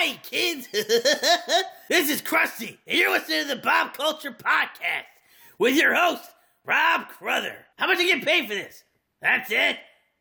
Hi, kids. This is Krusty, and you're listening to the Bob Culture Podcast with your host, Rob Cruther. How much do you get paid for this? That's it?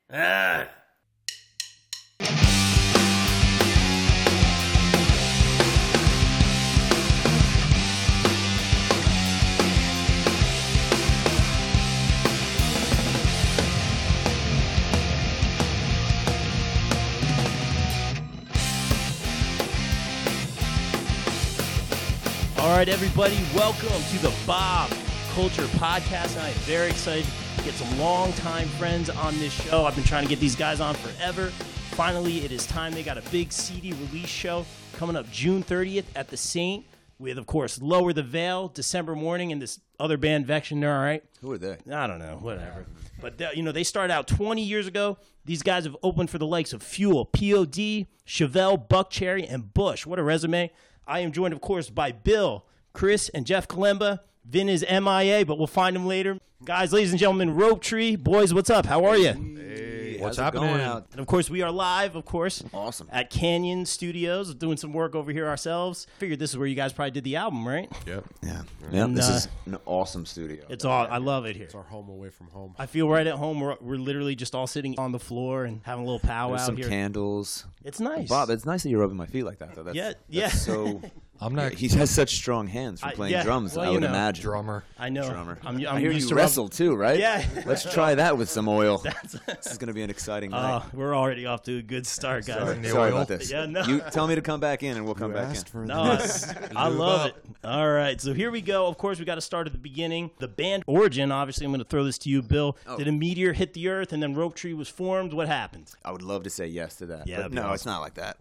All right, everybody, welcome to the Bob Culture Podcast. And I am very excited to get some longtime friends on this show. I've been trying to get these guys on forever. Finally, it is time. They got a big CD release show coming up June 30th at the Saint with, of course, Lower the Veil, December Morning, and this other band, Vection. They're all right. Who are they? I don't know, whatever. But, they started out 20 years ago. These guys have opened for the likes of Fuel, POD, Chevelle, Buckcherry, and Bush. What a resume. I am joined, of course, by Bill, Chris, and Jeff Kalemba. Vin is MIA, but we'll find him later. Guys, ladies and gentlemen, Rope Tree. Boys, what's up? How are you? Hey, what's how's it happening? going out? And, of course, we are live, of course. Awesome. At Canyon Studios, doing some work over here ourselves. Figured this is where you guys probably did the album, right? Yep. Yeah. And, This is an awesome studio. It's all. I love it here. It's our home away from home. I feel right at home. We're literally just all sitting on the floor and having a little powwow There's some here. candles. It's nice. Bob, it's nice that you're rubbing my feet like that, though. Yeah. That's so... I'm not He has such strong hands for playing drums, well, I would imagine. drummer. I know. Drummer. I'm I hear used you to wrestle, too, right? Yeah. Let's try that with some oil. This is going to be an exciting night. We're already off to a good start, guys. Sorry about this. Yeah, no. You tell me to come back in, and we'll come back in. No, I love it. All right, so here we go. Of course, we got to start at the beginning. The band origin, obviously, I'm going to throw this to you, Bill. Oh. Did a meteor hit the Earth and then Rope Tree was formed? What happened? I would love to say yes to that. Yeah, but that'd be no, awesome. it's not like that.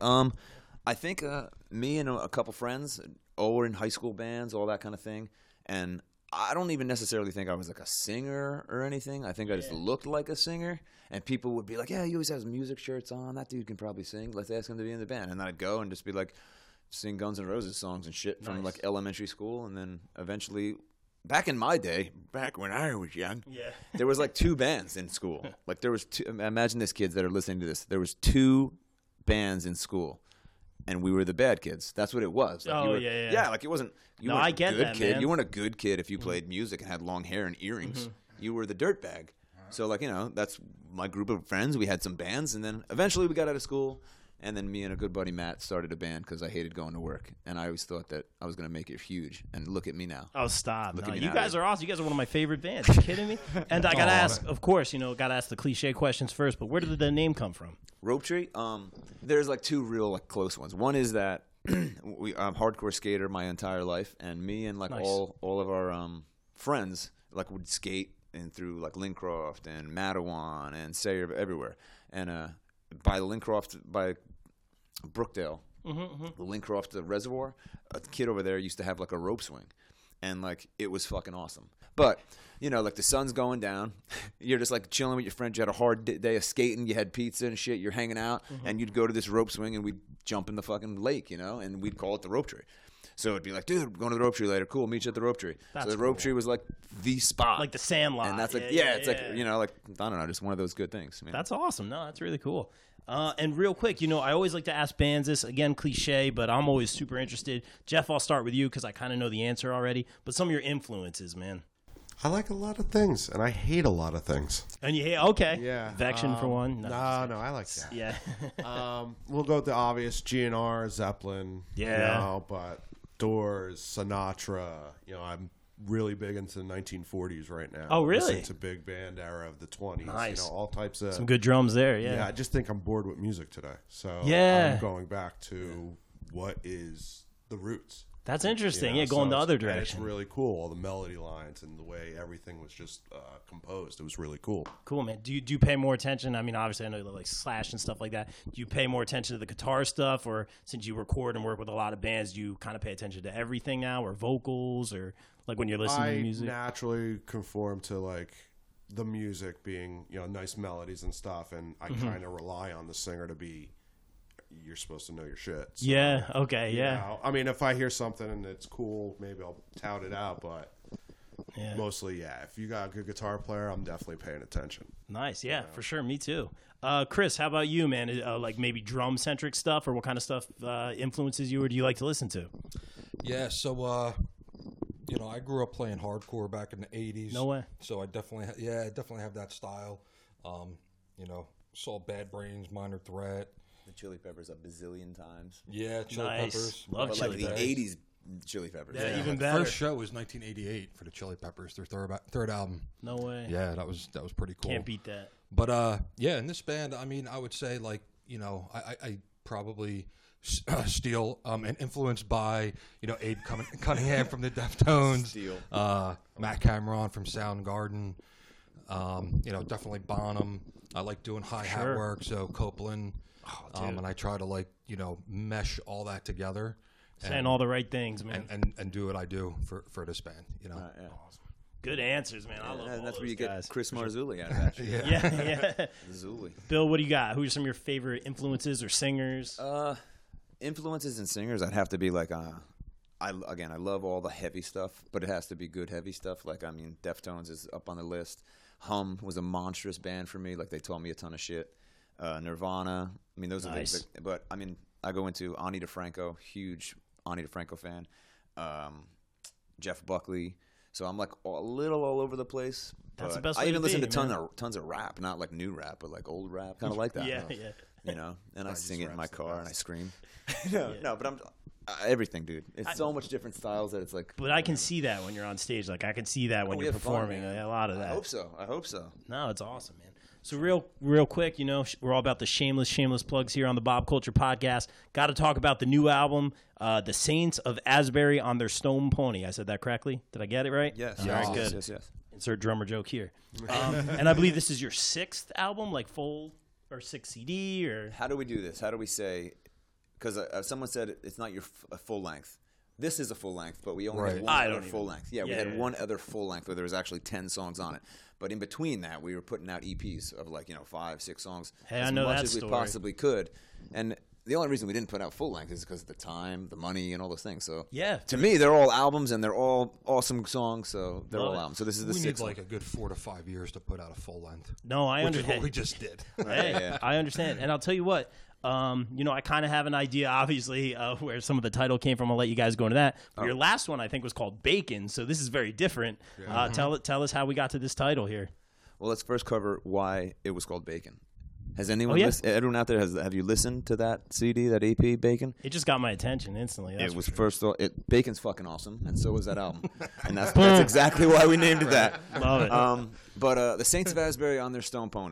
I think me and a couple friends all were in high school bands, all that kind of thing. And I don't even necessarily think I was like a singer or anything. I think I just looked like a singer. And people would be like, yeah, he always has music shirts on. That dude can probably sing. Let's ask him to be in the band. And then I'd go and just be like, sing Guns N' Roses songs and shit from like elementary school. And then eventually, back in my day, back when I was young, there was like two bands in school. Like there was two. Imagine this, kids that are listening to this. There was two bands in school, and we were the bad kids. That's what it was. Like you were, yeah. Like it wasn't. You weren't I a get good that, kid. man. You weren't a good kid if you played music and had long hair and earrings. You were the dirtbag. So like that's my group of friends. We had some bands, and then eventually we got out of school. And then me and a good buddy, Matt, started a band because I hated going to work. And I always thought that I was going to make it huge. And look at me now. Oh, stop. Look No, at me you now, guys dude. are awesome. You guys are one of my favorite bands. Are you kidding me? And I got to ask, of course, got to ask the cliche questions first, but where did the name come from? Rope Tree? There's like two real like close ones. One is that I'm a hardcore skater my entire life. And me and like Nice. all of our friends like would skate and through like Lincroft and Matawan and Sayre everywhere. And by Lincroft, by Brookdale, the Lincroft Reservoir, a kid over there used to have like a rope swing, and like it was fucking awesome. But like the sun's going down, you're just like chilling with your friends. You had a hard day of skating, you had pizza and shit. You're hanging out, and you'd go to this rope swing, and we'd jump in the fucking lake, and we'd call it the Rope Tree. So it'd be like, dude, we're going to the Rope Tree later. Cool, meet you at the Rope Tree. That's so the Rope cool. Tree was like the spot, Like the Sandlot. and that's like yeah, it's like like I don't know, just one of those good things. Man. That's awesome. No, that's really cool. And real quick, I always like to ask bands this, again, cliche, but I'm always super interested. Jeff, I'll start with you because I kind of know the answer already, but some of your influences, man. I like a lot of things, and I hate a lot of things. And you hate, okay. Yeah. Vection for one. No, I like that. Yeah. We'll go with the obvious: GNR, Zeppelin. Yeah. But Doors, Sinatra. I'm really big into the 1940s right now. Oh, really? It's a big band era of the 20s. Nice. All types of Some good drums there, Yeah, I just think I'm bored with music today. So Yeah. I'm going back to what is the roots. That's interesting. Yeah, Going so the other it's direction. really cool. All the melody lines and the way everything was just composed. It was really cool. Cool, man. Do you pay more attention? I mean, obviously, I know you like Slash and stuff like that. Do you pay more attention to the guitar stuff, or since you record and work with a lot of bands, do you kind of pay attention to everything now, or vocals, or like when you're listening to music? I naturally conform to like the music being nice melodies and stuff, and I kind of rely on the singer to be. You're supposed to know your shit. So, Yeah. Okay. Yeah. I mean, if I hear something and it's cool, maybe I'll tout it out. But Yeah. mostly, yeah. If you got a good guitar player, I'm definitely paying attention. Nice, yeah, for sure. Me too. Chris, how about you, man? Like maybe drum centric stuff, or what kind of stuff influences you, or do you like to listen to? Yeah, so I grew up playing hardcore back in the '80s. No way. So I definitely, I definitely have that style. Saw Bad Brains, Minor Threat. The Chili Peppers a bazillion times. Yeah, Chili Nice. Peppers. Love But Chili like the Peppers. 80s Chili Peppers. Yeah, even better. First show was 1988 for the Chili Peppers, their third album. No way. Yeah, that was pretty cool. Can't beat that. But in this band, I mean, I would say like I probably steal and influenced by Abe Cunningham from the Deftones, Steal. Matt Cameron from Soundgarden, definitely Bonham. I like doing hi-hat Sure. work, so Copeland, and I try to mesh all that together. Saying all the right things, man. and do what I do for this band. Yeah. Good answers, man. I love And all that's where those you get guys. Chris Marzulli out of that shit. Yeah. Zuli. Bill, what do you got? Who are some of your favorite influences or singers? Influences and singers, I'd have to be like, I love all the heavy stuff, but it has to be good heavy stuff. Like, I mean, Deftones is up on the list. Hum was a monstrous band for me. Like, they taught me a ton of shit. Nirvana. I mean, those Nice. are the, but I mean, I go into Ani DeFranco, huge Ani DeFranco fan. Jeff Buckley. So I'm like a little all over the place. That's the but best I way even to listen be, to man. tons of rap, not like new rap, but like old rap, kind of like that. Yeah. And I sing it in my rap's the car and I best. scream. No, but I'm everything, dude. It's so much different styles that it's like. But I can see that when you're on stage. Like, I can see that when we you're have fun, performing. man. A lot of that. I hope so. No, it's awesome, man. So real quick, we're all about the shameless plugs here on the Bob Culture Podcast. Got to talk about the new album, The Saints of Asbury on their Stone Pony. I said that correctly? Did I get it right? Yes. All right, good. Yes. Insert drummer joke here. And I believe this is your 6th album, like full or 6 CD or. How do we do this? How do we say? Because someone said it's not your full length. This is a full length, but we only Right. had I one don't other even- full length. Yeah, we Yeah, had yeah. one other full length where there was actually 10 songs on it. But in between that, we were putting out EPs of 5-6 songs, Hey, as I know much that as we story. possibly could. And the only reason we didn't put out full length is because of the time, the money, and all those things. So Yeah. to me, they're all albums and they're all awesome songs. So they're Love all it. albums. So this is the We need sixth like one. a good 4 to 5 years to put out a full length. No, I Which is what understand. we just did. Hey, Yeah. I understand. And I'll tell you what, I kind of have an idea, obviously, where some of the title came from. I'll let you guys go into that. But your last one, I think, was called Bacon. So this is very different. Tell us how we got to this title here. Well, let's first cover why it was called Bacon. Has anyone, yeah? everyone out there, have you listened to that CD, that EP, Bacon? It just got my attention instantly. That's It was for sure. first off, Bacon's fucking awesome, and so was that album. And that's exactly why we named it that. Love it. But the Saints of Asbury on their Stone Pony.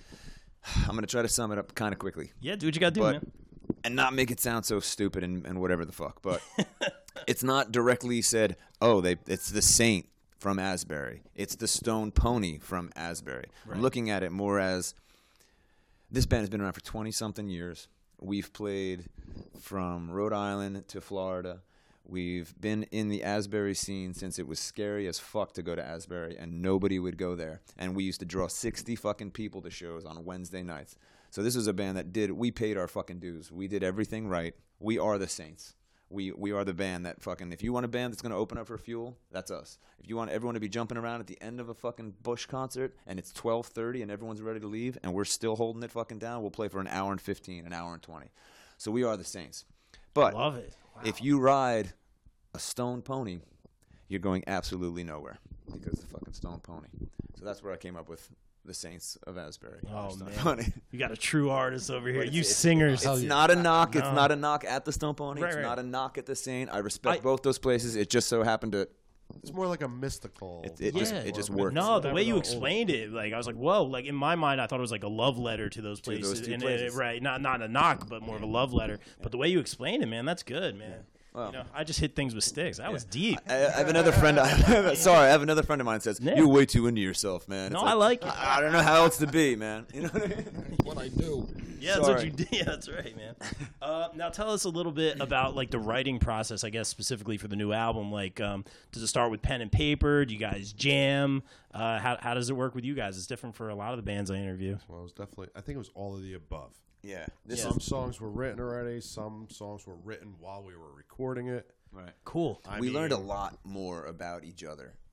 I'm going to try to sum it up kind of quickly. Yeah, do what you got to do, But man. and not make it sound so stupid and whatever the fuck. But it's not directly said, it's the Saint from Asbury. It's the Stone Pony from Asbury. I'm looking at it more as this band has been around for 20-something years. We've played from Rhode Island to Florida. We've been in the Asbury scene since it was scary as fuck to go to Asbury, and nobody would go there. And we used to draw 60 fucking people to shows on Wednesday nights. So this was a band that we paid our fucking dues. We did everything right. We are the Saints. We are the band that fucking, if you want a band that's going to open up for Fuel, that's us. If you want everyone to be jumping around at the end of a fucking Bush concert and it's 12:30 and everyone's ready to leave and we're still holding it fucking down, we'll play for an hour and 15, an hour and 20. So we are the Saints. But Love it. Wow. if you ride a Stone Pony, you're going absolutely nowhere because the fucking Stone Pony. So that's where I came up with the Saints of Asbury. Oh, Stone man. Pony. You got a true artist over here. It's- You it's- singers. It's not a knock. It's No. not a knock at the Stone Pony. Right, It's right. not a knock at the Saint. I respect both those places. It just so happened to. It's more like a mystical. It just works. No, the Whatever way you the explained it, like I was like, whoa! Like in my mind, I thought it was like a love letter to those those places, two and places. right, not a knock, but more of a love letter. But the way you explained it, man, that's good, man. Well, I just hit things with sticks. That was deep. I have another friend. Sorry, I have another friend of mine says Yeah. you're way too into yourself, man. No, It's I like it. I don't know how else to be, man. You know what I mean? What I do. Yeah, that's what Sorry. you did. Yeah, that's right, man. Now tell us a little bit about like the writing process, I guess specifically for the new album. Like, does it start with pen and paper? Do you guys jam? How does it work with you guys? It's different for a lot of the bands I interview. Well, it was definitely. I think it was all of the above. Yeah. This Some is songs were written already. Some songs were written while we were recording it. right. Cool. We learned a lot more about each other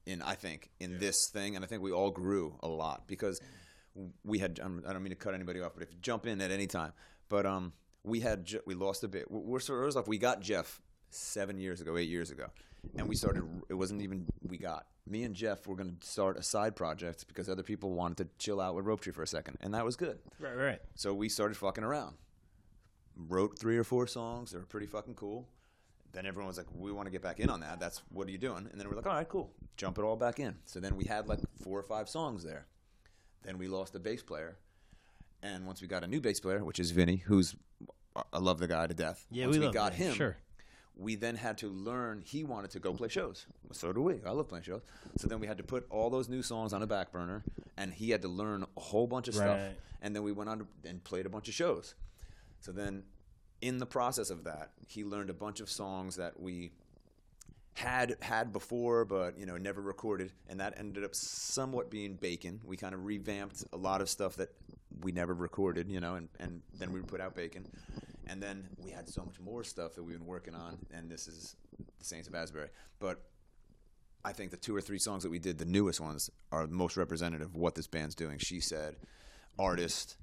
in this thing, and I think we all grew a lot because we had. I don't mean to cut anybody off, but if you jump in at any time, but we lost a bit. We're sort of like we got Jeff 8 years ago, and we started. It wasn't even me and Jeff were going to start a side project because other people wanted to chill out with Rope Tree for a second, and that was good. Right. So we started fucking around. Wrote 3 or 4 songs. They were pretty fucking cool. Then everyone was like, we want to get back in on that. That's what are you doing? And then we're like, all right, cool. Jump it all back in. So then we had like 4 or 5 songs there. Then we lost a bass player. And once we got a new bass player, which is Vinny, I love the guy to death. Yeah, once we got him. Sure. We then had to learn. He wanted to go play shows. So do we. I love playing shows. So then we had to put all those new songs on the back burner, and he had to learn a whole bunch of stuff. And then we went on and played a bunch of shows. So then in the process of that, he learned a bunch of songs that we had before, but never recorded, and that ended up somewhat being Bacon. We kind of revamped a lot of stuff that we never recorded, and then we put out Bacon. And then we had so much more stuff that we've been working on, and this is the Saints of Asbury. But I think the 2 or 3 songs that we did, the newest ones, are the most representative of what this band's doing. She Said, Artist.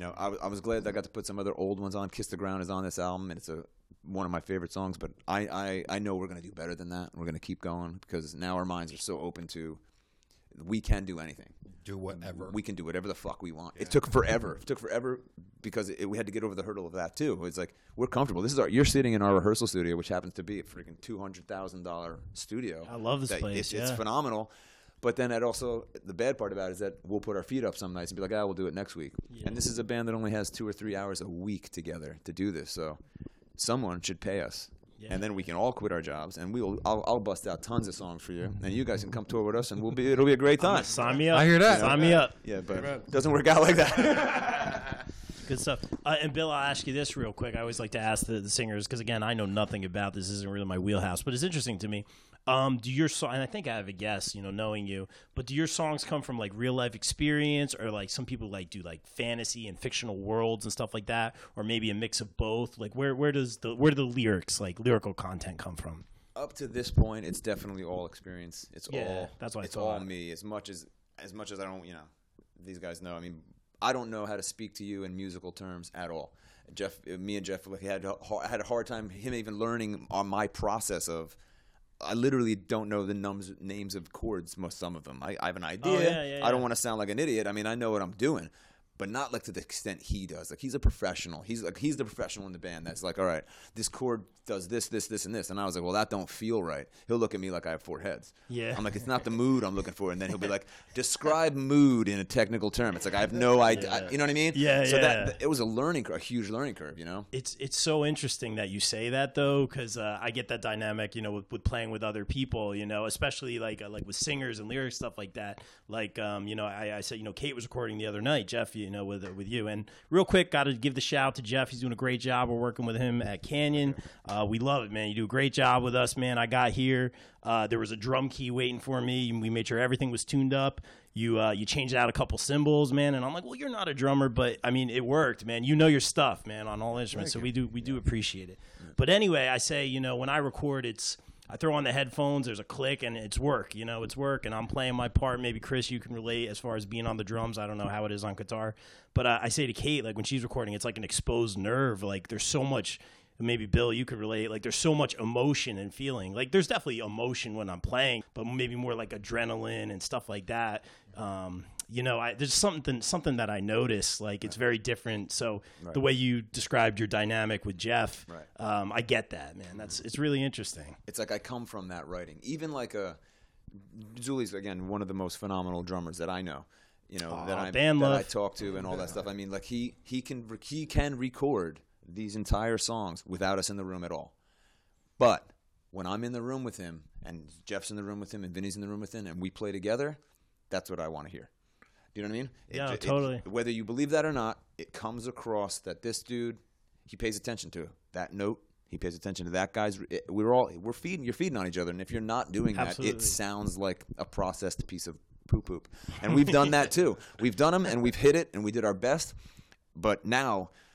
I was glad that I got to put some other old ones on. Kiss the Ground is on this album, and it's one of my favorite songs. But I know we're going to do better than that. We're going to keep going because now our minds are so open to we can do anything. Do whatever. We can do whatever the fuck we want. Yeah. It took forever. Because we had to get over the hurdle of that too. It's like we're comfortable. You're sitting in our rehearsal studio, which happens to be a freaking $200,000 studio. I love this place. It's phenomenal. But then the bad part about it is that we'll put our feet up some nights and be like, we'll do it next week. Yeah. And this is a band that only has 2 or 3 hours a week together to do this. So someone should pay us. Yeah. And then we can all quit our jobs, and I'll bust out tons of songs for you, and you guys can come tour with us, and it'll be a great time. Sign me up. I hear that. Sign me up. Yeah, but it doesn't work out like that. Good stuff. And Bill, I'll ask you this real quick. I always like to ask the singers because, again, I know nothing about this. This isn't really my wheelhouse, but it's interesting to me. Do your song? And I think I have a guess, knowing you. But do your songs come from like real life experience, or like some people do like fantasy and fictional worlds and stuff like that, or maybe a mix of both? Like where do the lyrics, like lyrical content, come from? Up to this point, it's definitely all experience. It's all me. As much as I don't, these guys know. I mean, I don't know how to speak to you in musical terms at all. Me and Jeff had a hard time him even learning on my process of. I literally don't know the names of chords, some of them. I have an idea. I don't want to sound like an idiot. I mean, I know what I'm doing, but not like to the extent he does. Like he's a professional. He's the professional in the band that's like, all right, this chord does this, this, this, and this. And I was like, well, that don't feel right. He'll look at me like I have 4 heads. Yeah. I'm like, it's not the mood I'm looking for. And then he'll be like, describe mood in a technical term. It's like I have no idea. You know what I mean? Yeah. So it was a huge learning curve. It's so interesting that you say that though, because I get that dynamic, with playing with other people, especially like with singers and lyrics stuff like that. Like I said, Kate was recording the other night, Jeff, with you. And real quick, got to give the shout out to Jeff. He's doing a great job. We're working with him at Canyon. We love it, man. You do a great job with us, man. I got here. There was a drum key waiting for me. We made sure everything was tuned up. You changed out a couple cymbals, man. And I'm like, well, you're not a drummer, but I mean, it worked, man. You know your stuff, man, on all instruments. So we do appreciate it. But anyway, I say, when I record, I throw on the headphones, there's a click, and it's work, it's work, and I'm playing my part. Maybe, Chris, you can relate as far as being on the drums. I don't know how it is on guitar. But I say to Kate, like, when she's recording, it's like an exposed nerve. Like, there's so much, maybe, Bill, you could relate. Like, there's so much emotion and feeling. Like, there's definitely emotion when I'm playing, but maybe more like adrenaline and stuff like that. There's something that I notice, like it's very different. So the way you described your dynamic with Jeff, I get that, man. It's really interesting. It's like I come from that writing. Even like Julie's, again, one of the most phenomenal drummers that I know. That I talk to and all that stuff. I mean, like he can record these entire songs without us in the room at all. But when I'm in the room with him, and Jeff's in the room with him, and Vinny's in the room with him, and we play together, that's what I want to hear. Do you know what I mean? Yeah, totally. Whether you believe that or not, it comes across that this dude, he pays attention to that note. He pays attention to that guy's. You're feeding on each other, and if you're not doing that, it sounds like a processed piece of poop. And we've done that too. We've done them, and we've hit it, and we did our best. But now,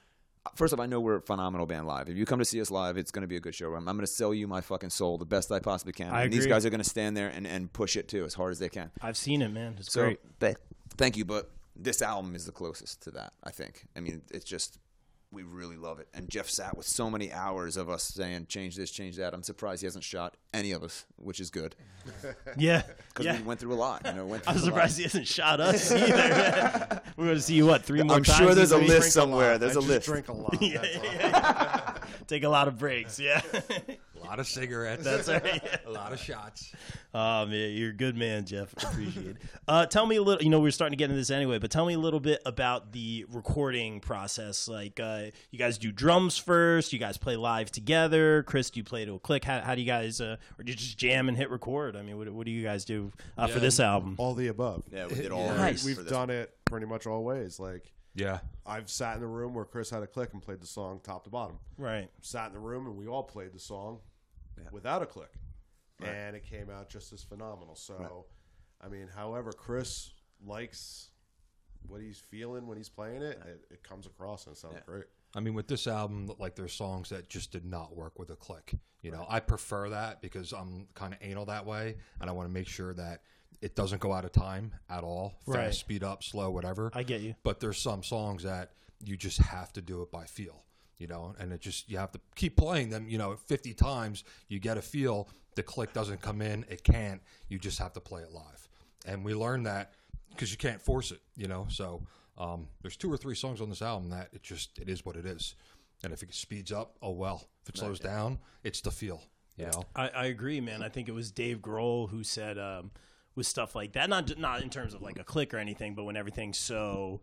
first off, I know we're a phenomenal band live. If you come to see us live, it's going to be a good show. I'm going to sell you my fucking soul the best I possibly can. I and these agree. guys are going to stand there and push it too as hard as they can. I've seen it, man. It's So great. thank you, but this album is the closest to that, I think. I mean, it's just, we really love it. And Jeff sat with so many hours of us saying, change this, change that. I'm surprised he hasn't shot any of us, which is good. Yeah. Because Yeah. we went through a lot. You know, I'm surprised he hasn't shot us either. We're going to see you, what, 3 more I'm times? sure there's a this week? list somewhere. There's I a just list. drink a lot. Yeah, that's all. yeah. Take a lot of breaks, yeah. A lot of cigarettes. That's right. A lot of shots. Oh, man, you're a good man, Jeff. Appreciate it. Tell me a little, we're starting to get into this anyway, but tell me a little bit about the recording process. Like, you guys do drums first, you guys play live together. Chris, do you play to a click? How do you guys, or do you just jam and hit record? I mean, what do you guys do for this album? All the above. Yeah, we did all Nice. of it for We've this done it pretty much all ways. Like, Yeah. I've sat in the room where Chris had a click and played the song top to bottom. Right. Sat in the room and we all played the song without a click. And it came out just as phenomenal. So, I mean, however Chris likes what he's feeling when he's playing it, it comes across and it sounds great. I mean, with this album, like, there's songs that just did not work with a click. You know, I prefer that because I'm kind of anal that way, and I want to make sure that it doesn't go out of time at all. Fast, Right. speed up, slow, whatever. I get you. But there's some songs that you just have to do it by feel, you know, and it just, you have to keep playing them, 50 times. You get a feel. The click doesn't come in. It can't. You just have to play it live. And we learned that because you can't force it, So there's 2 or 3 songs on this album that it is what it is. And if it speeds up, oh well. If it slows down, it's the feel, you know? I agree, man. I think it was Dave Grohl who said with stuff like that, not in terms of like a click or anything, but when everything's so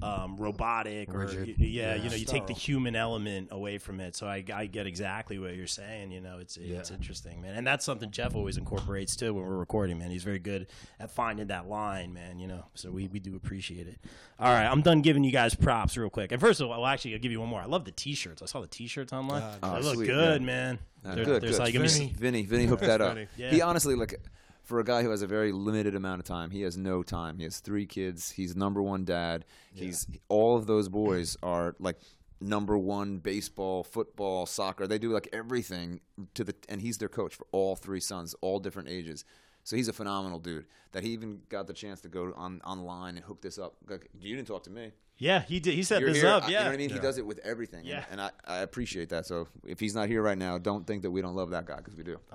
robotic or Rigid. you take the human element away from it. So I get exactly what you're saying. It's interesting, man, and that's something Jeff always incorporates too when we're recording. Man, he's very good at finding that line, man. So we do appreciate it. All right, I'm done giving you guys props real quick. And first of all, actually, I'll give you one more. I love the T-shirts. I saw the T-shirts online. They look sweet, good, yeah. man. Good. Like, give me Vinny hooked that up. Vinny. Yeah. He honestly, for a guy who has a very limited amount of time, he has no time. He has 3 kids. He's number 1 dad. All of those boys are like number 1 baseball, football, soccer. They do like everything and he's their coach for all 3 sons, all different ages. So he's a phenomenal dude that he even got the chance to go online and hook this up. Like, you didn't talk to me. Yeah, he did. He set You're this here. up. Yeah, You know what I mean? He does it with everything. Yeah. And I appreciate that. So if he's not here right now, don't think that we don't love that guy, because we do.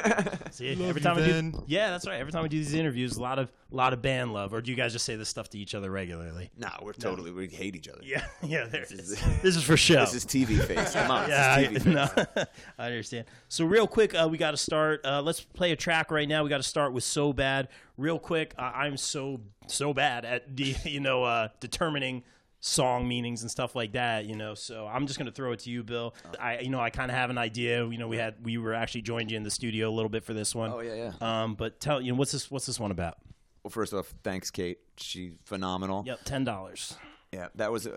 See, Love every you, time I Vin. do, yeah, that's right. Every time we do these interviews, a lot of band love. Or do you guys just say this stuff to each other regularly? No, we hate each other. Yeah, there it is. This is for show. This is TV face. Come on. Yeah, this is TV face. no, I understand. So real quick, we got to start. Let's play a track right now. We got to start with "So Bad." Real quick, I'm so bad at determining song meanings and stuff like that, so I'm just going to throw it to you, Bill. I kind of have an idea. We were actually joined you in the studio a little bit for this one. Oh, yeah. But tell what's this one about? Well, first off, thanks, Kate. She's phenomenal. Yep, $10. Yeah, that was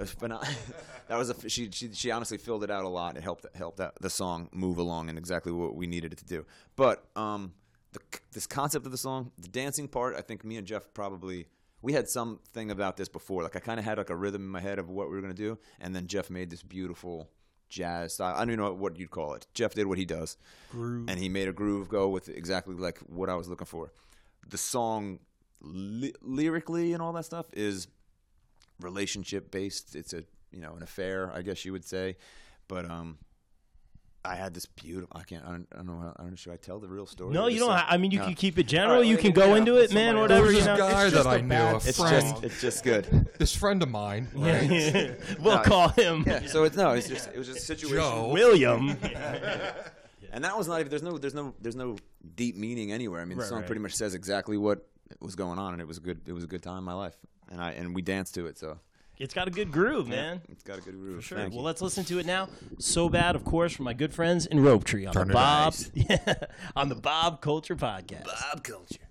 she honestly filled it out a lot. It helped the song move along and exactly what we needed it to do. But this concept of the song, the dancing part, I think me and Jeff we had something about this before. Like, I kind of had like a rhythm in my head of what we were going to do, and then Jeff made this beautiful jazz style. I don't even know what you'd call it. Jeff did what he does. Groove. And he made a groove go with exactly like what I was looking for. The song lyrically and all that stuff is relationship based. It's an affair, I guess you would say. But I had this beautiful. I don't know. Should I tell the real story? No, you don't. I mean, you No. can keep it general. All right, you can go into it, man. somebody Whatever. There was You this know. guy It's that just I a knew, bad a It's friend. it's just good. This friend of mine, right? We'll call him Yeah. So it was just a situation. Joe. William. And that was not even. There's no deep meaning anywhere. I mean, the Right, song right. pretty much says exactly what was going on, and it was good. It was a good time in my life, and we danced to it. So It's got a good groove, man. it's got a good groove. Sure. Thank Well, you. let's listen to it now. So Bad, of course, from my good friends in Rope Tree on Turn the it Bob, nice. on the Bob Culture Podcast. Bob culture.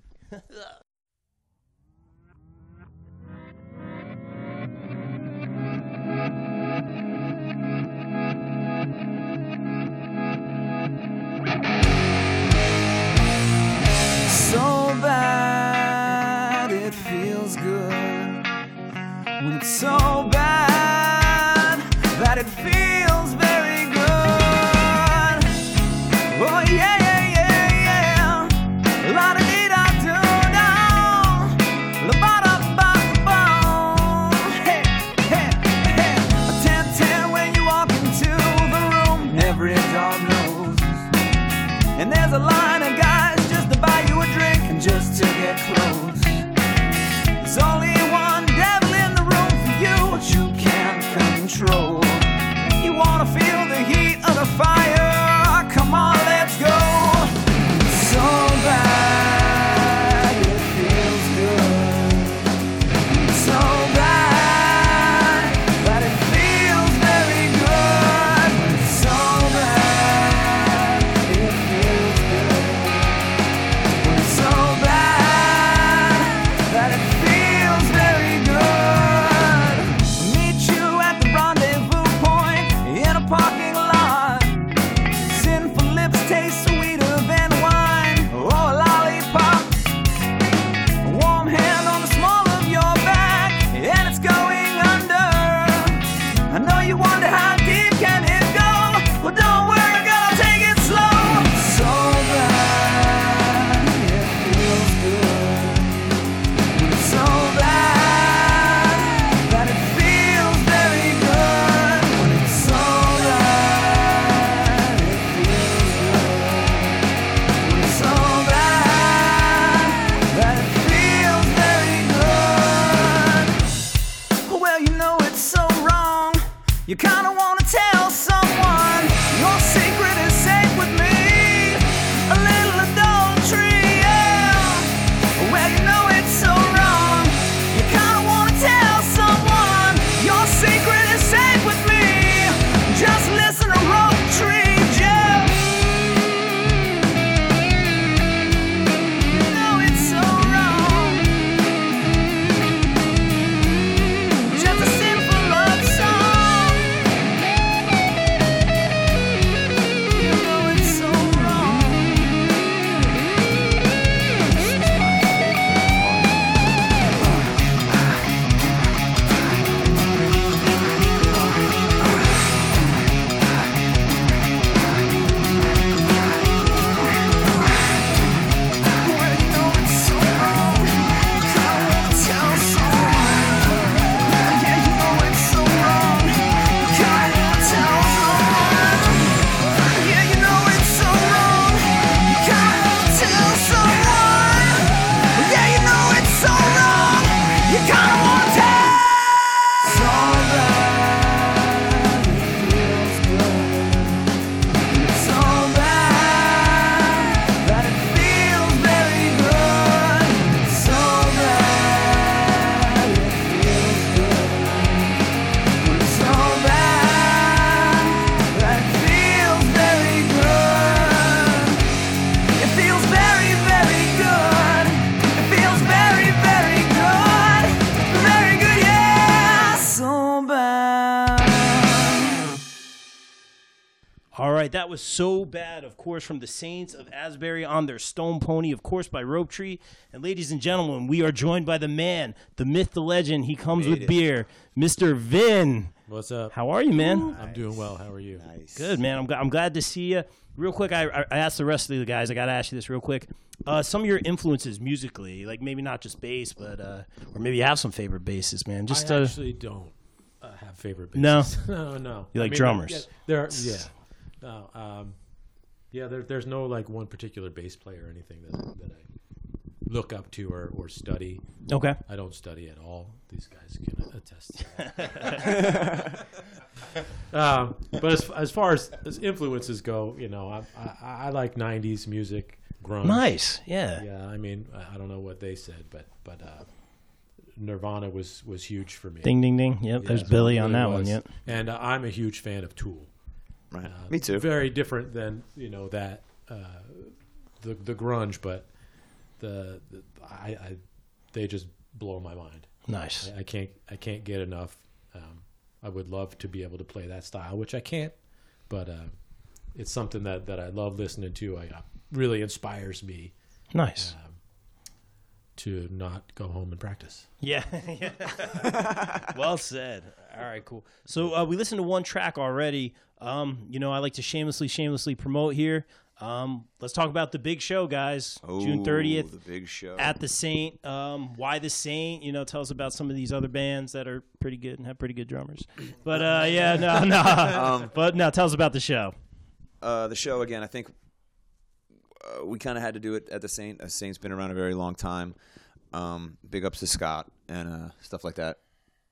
So bad it feels good when it's so bad that it feels And there's a line of guys just to buy you a drink and just to get close. There's only one devil in the room for you, but you can't control. You wanna feel the heat of the fire, come on, let's go. So bad, it feels good. So bad, that it feels very good. So bad, it feels good. So bad, that it feels very good. Meet you at the rendezvous point in a parking lot. Sinful lips taste sweeter than wine or a lollipop. A warm hand on the small of your back, and it's going under. I know you wonder how deep can it go. Well, don't worry, gonna take it slow. So bad, it feels good. So bad that it feels very good. When it's so bad, it feels good. When it's so bad that it feels very good. Well, you know it's so wrong. You kinda wanna tell someone your secret is safe with me. A little adultery, yeah. Well, you know it's so wrong. You kinda wanna tell someone your secret is safe with me. Just listen to Rope Tree, Jeff. You know it's so wrong. Just a simple love song. You know it's so wrong. This is my favorite part. Well, you know it's so wrong. Kinda wanna tell someone. Yeah, you know it's so wrong. Kinda wanna tell someone. Yeah, you know it's so wrong. Kinda wanna tell someone. Yeah, you know it's so wrong. You kinda wanna tell. So bad, it feels good. So bad that it feels very good. So bad, it feels good. So bad that it feels very good. It feels very, very good. It feels very, very good. Very good, yeah. So bad. All right, that was So Bad, of course, from the Saints of Asbury on their Stone Pony, of course, by Rope Tree. And ladies and gentlemen, we are joined by the man, the myth, the legend. He comes with beer, Mr. Vin. What's up? How are you, man? I'm doing well. How are you? Good, man. I'm glad to see you. Real quick, I asked the rest of the guys. I got to ask you this real quick. Some of your influences musically, like maybe not just bass, but or maybe you have some favorite basses, man. Just I actually don't have favorite No? bases. No. You like drummers? Yeah. No. There's no like one particular bass player or anything that I look up to or study. Okay. I don't study at all. These guys can attest to that. But as far as influences go, you know, I like 90s music, grunge. Nice. Yeah. Yeah, I mean, I don't know what they said, but Nirvana was huge for me. Ding, ding, ding. Yep. Yeah, There's it Billy on really that one. was. Yep. And I'm a huge fan of Tool. Right. Me too. Very different than that the grunge, but they just blow my mind. Nice. I can't get enough. I would love to be able to play that style, which I can't, but it's something that I love listening to. Really inspires me. Nice. To not go home and practice. Yeah. Well said. All right, cool. So we listened to one track already. I like to shamelessly promote here. Let's talk about the big show, guys. June 30th. The big show. At the Saint. Why the Saint? Tell us about some of these other bands that are pretty good and have pretty good drummers. But no. But no, tell us about the show. The show, again, I think we kind of had to do it at the Saint. Saint's been around a very long time. Big ups to Scott and stuff like that.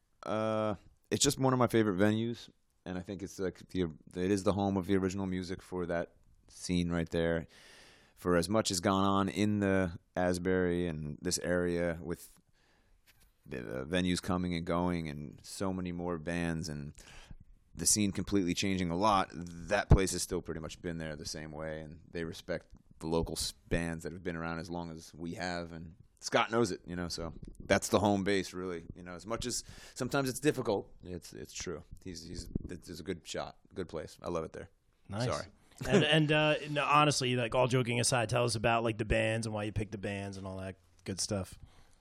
It's just one of my favorite venues, and I think it's like it is the home of the original music for that scene right there. For as much has gone on in the Asbury and this area with the venues coming and going and so many more bands and the scene completely changing a lot, that place has still pretty much been there the same way, and they respect the local bands that have been around as long as we have, and Scott knows it, so that's the home base, really. As much as sometimes it's difficult, it's true. It's a good shot, good place. I love it there. Nice. Sorry. And no, honestly, like all joking aside, tell us about like the bands and why you picked the bands and all that good stuff.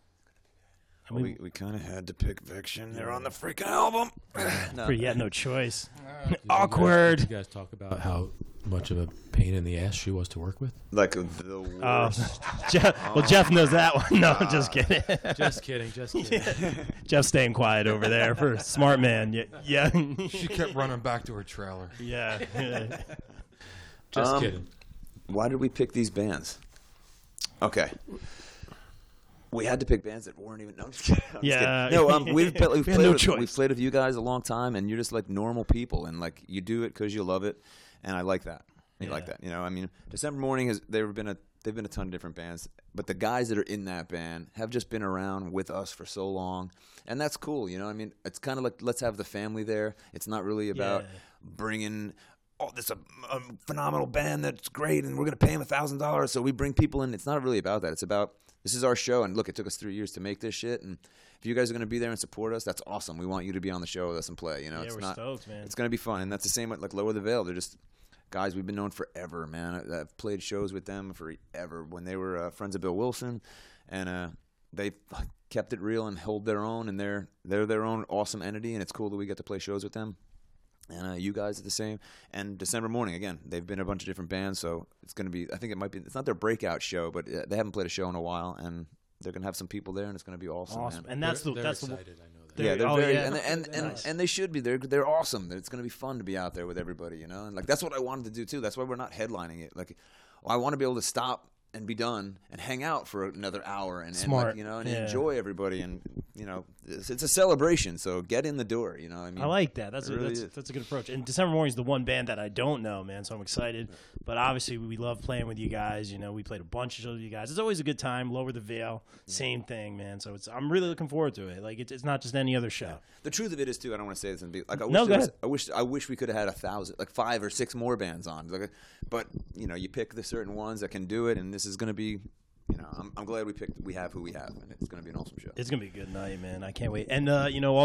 We kind of had to pick Viction. They're on the freaking album. You had no choice. Awkward. Did you guys talk about how much of a pain in the ass she was to work with? Like the worst. Jeff knows that one. No, just kidding. Just kidding. Jeff's staying quiet over there for a smart man. Yeah. She kept running back to her trailer. Yeah. Just kidding. Why did we pick these bands? Okay. We had to pick bands that weren't even. No, I'm just kidding. No, we've played with you guys a long time, and you're just like normal people, and like you do it because you love it, and I like that. Like that, I mean, December Morning they've been a ton of different bands, but the guys that are in that band have just been around with us for so long, and that's cool. I mean, it's kind of like let's have the family there. It's not really about bringing. Oh, this a phenomenal band that's great, and we're going to pay them $1,000, so we bring people in. It's not really about that. It's about this is our show, and look, it took us 3 years to make this shit, and if you guys are going to be there and support us, that's awesome. We want you to be on the show with us and play. It's we're not, stoked, man. It's going to be fun, and that's the same with like Lower the Veil. They're just guys we've been known forever, man. I've played shows with them forever when they were friends of Bill Wilson, and they kept it real and hold their own, and they're their own awesome entity, and it's cool that we get to play shows with them. And you guys are the same. And December Morning, again, they've been a bunch of different bands, so it's going to be, I think it might be, it's not their breakout show, but they haven't played a show in a while, and they're going to have some people there, and it's going to be awesome. Man. And that's they're that's excited, I know that. They're very, and they should be. They're awesome. It's going to be fun to be out there with everybody, and like that's what I wanted to do too. That's why we're not headlining it. Like, I want to be able to stop and be done and hang out for another hour and enjoy everybody, and it's a celebration. So get in the door. I mean, I like that. That's a good approach. And December Morning is the one band that I don't know, man. So I'm excited. But obviously, we love playing with you guys. We played a bunch of shows with you guys. It's always a good time. Lower the Veil, same thing, man. So I'm really looking forward to it. Like it's not just any other show. The truth of it is too. I don't want to say this and be like I wish we could have had 1,000, like 5 or 6 more bands on. But you pick the certain ones that can do it, and this is going to be. I'm glad we have who we have, and it's going to be an awesome show. It's going to be a good night, man. I can't wait. And all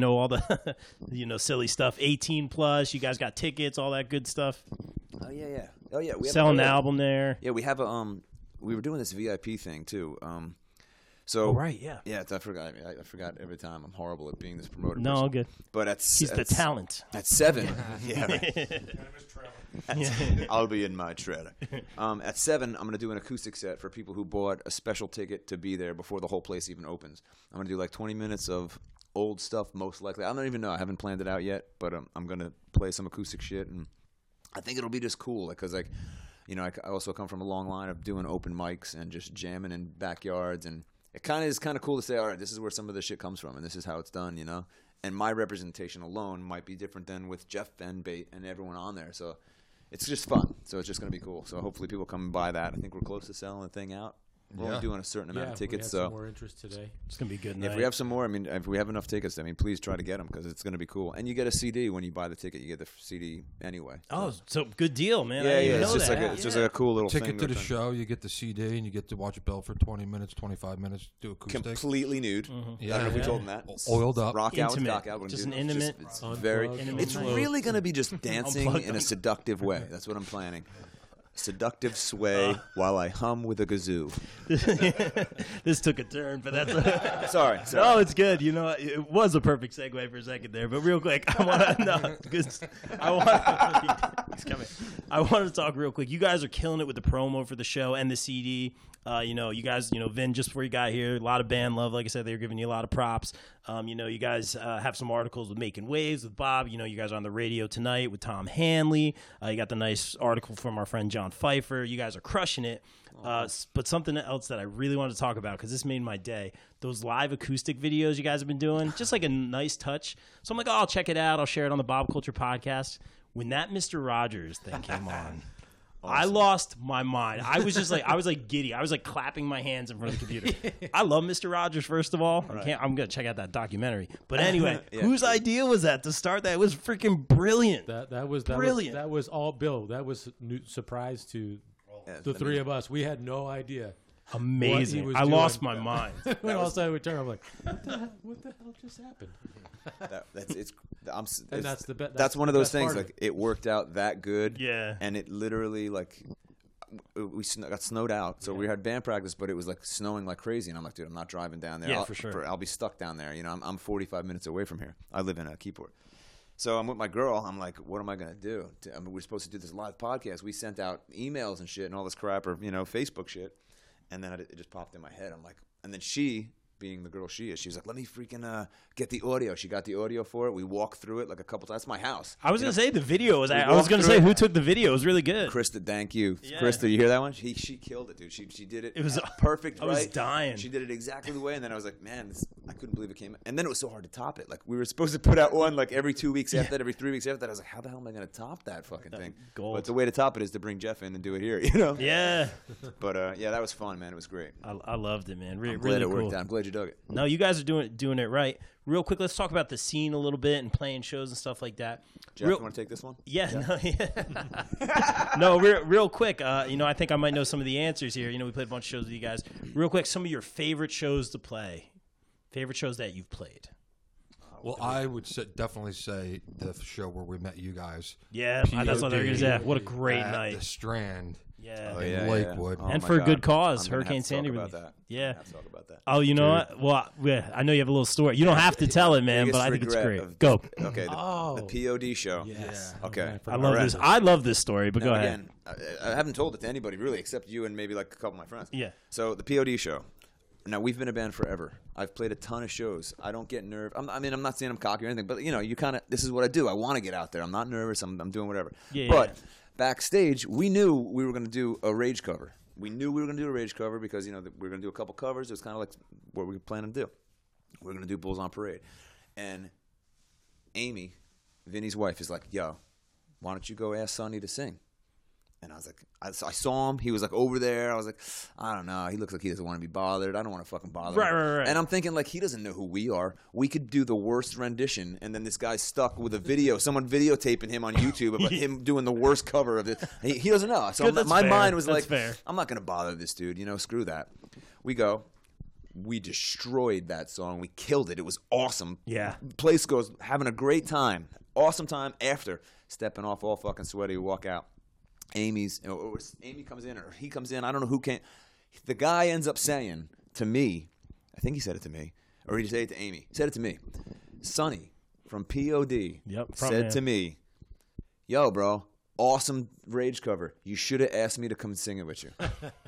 the silly stuff. 18 plus. You guys got tickets, all that good stuff. Oh yeah. We selling the album there. Yeah, we have we were doing this VIP thing too. Right, yeah. Yeah, I forgot. I forgot every time. I'm horrible at being this promoter. No, person. Good. But he's the talent. At 7, yeah. Right. I'll be in my trailer. At 7, I'm going to do an acoustic set for people who bought a special ticket to be there before the whole place even opens. I'm going to do like 20 minutes of old stuff, most likely. I don't even know. I haven't planned it out yet, but I'm going to play some acoustic shit, and I think it'll be just cool because I also come from a long line of doing open mics and just jamming in backyards, and it is kind of cool to say, all right, this is where some of this shit comes from, and this is how it's done, And my representation alone might be different than with Jeff and Bate and everyone on there, so it's just fun. So it's just going to be cool. So hopefully people come and buy that. I think we're close to selling the thing out. We're only doing a certain amount of tickets. We had some more interest today. It's going to be a good night. If we have some more, if we have enough tickets, please try to get them because it's going to be cool. And you get a CD when you buy the ticket. You get the CD anyway. Oh, so good deal, man. Yeah. It's just just like a cool little ticket thing. To the show. You get the CD and you get to watch Bill for 20 minutes, 25 minutes, do acoustic. Completely nude. Mm-hmm. Yeah, I don't know if we told them that. Oiled up. Rock intimate. out with Doc out. Just an intimate. It's very. It's really going to be just dancing in a seductive way. That's what I'm planning. Seductive sway while I hum with a kazoo. This took a turn, but that's sorry. No, it's good. It was a perfect segue for a second there. But real quick, I want to talk real quick. You guys are killing it with the promo for the show and the CD. You guys, Vin, just before you got here, a lot of band love. Like I said, they were giving you a lot of props. You guys have some articles with Making Waves with Bob. You guys are on the radio tonight with Tom Hanley. You got the nice article from our friend John John Pfeiffer. You guys are crushing it. But something else that I really wanted to talk about, because this made my day, those live acoustic videos you guys have been doing, just like a nice touch. So I'm like, oh, I'll check it out. I'll share it on the Bob Culture podcast. When that Mr. Rogers thing came on, I lost my mind. I was just like, I was like giddy. I was like clapping my hands in front of the computer. I love Mr. Rogers, first of all. I'm going to check out that documentary. But anyway, whose idea was that to start that? It was freaking brilliant. That was brilliant. That was all Bill. That was new surprise to the three of us. We had no idea. Amazing. I lost my mind. When all of a sudden we turned, I'm like, what the hell just happened? That's one of those things. Like it worked out that good. Yeah. And it literally like we got snowed out, so we had band practice, but it was like snowing like crazy. And I'm like, dude, I'm not driving down there. Yeah, for sure. I'll be stuck down there. You know, I'm 45 minutes away from here. I live in Keyport. So I'm with my girl. I'm like, what am I going to do? I mean, we're supposed to do this live podcast. We sent out emails and shit and all this crap, or Facebook shit. And then it just popped in my head. I'm like, and then she, being the girl she is, she was like, let me freaking get the audio. She got the audio for it. We walked through it like a couple times. That's my house. I was going to say the video was. I was going to say who took the video. It was really good. Krista, thank you. Yeah. Krista, you hear that one? She killed it, dude. She did it. It was perfect. I was right? dying. She did it exactly the way. And then I was like, man, I couldn't believe it came. And then it was so hard to top it. Like we were supposed to put out one like every 2 weeks after that, every 3 weeks after that. I was like, how the hell am I going to top that fucking thing? Gold. But the way to top it is to bring Jeff in and do it here. You know? Yeah. But yeah, that was fun, man. It was great. I loved it, man. I'm really glad it cool. worked out. I'm glad you dug it. No, you guys are doing it right. Real quick, let's talk about the scene a little bit and playing shows and stuff like that. Jeff, you want to take this one? Yeah. No, real quick. I think I might know some of the answers here. We played a bunch of shows with you guys. Real quick, some of your favorite shows to play. Favorite shows that you've played. Well, I would definitely say the show where we met you guys. Yeah, that's what they're going to say. What a great at night. The Strand. Yeah. In Lakewood. Oh, and my for a God. good cause. I'm gonna Hurricane have to talk Sandy about relief. that. Yeah. I have to talk about that. Oh, you know what? Well, I know you have a little story. You don't have to tell it, man, but I think it's great. Go. Okay, the POD show. Yes. Okay. I love this. I love this story, but Now, go ahead. again, I haven't told it to anybody really, except you and maybe like a couple of my friends. Yeah. So the POD show. Now we've been a band forever. I've played a ton of shows. I don't get nervous. I'm not saying I'm cocky or anything, but you kind of. This is what I do. I want to get out there. I'm not nervous. I'm doing whatever. But backstage, we knew we were going to do a Rage cover. We knew we were going to do a Rage cover because we were going to do a couple covers. It was kind of like what we were planning to do. We were going to do Bulls on Parade, and Amy, Vinny's wife, is like, "Yo, why don't you go ask Sonny to sing?" And I was like, I saw him. He was like over there. I was like, I don't know. He looks like he doesn't want to be bothered. I don't want to fucking bother him. Right. And I'm thinking like he doesn't know who we are. We could do the worst rendition, and then this guy's stuck with a video, someone videotaping him on YouTube about him doing the worst cover of it. He doesn't know. So my mind was like, I'm not going to bother this dude. Screw that. We go. We destroyed that song. We killed it. It was awesome. Yeah. Place goes having a great time. Awesome time after stepping off all fucking sweaty. We walk out. Amy comes in or he comes in. I don't know who came. The guy ends up saying to me, I think he said it to me, or he said it to Amy. He said it to me. Sonny from POD said to me, "Yo, bro, awesome Rage cover. You should have asked me to come sing it with you."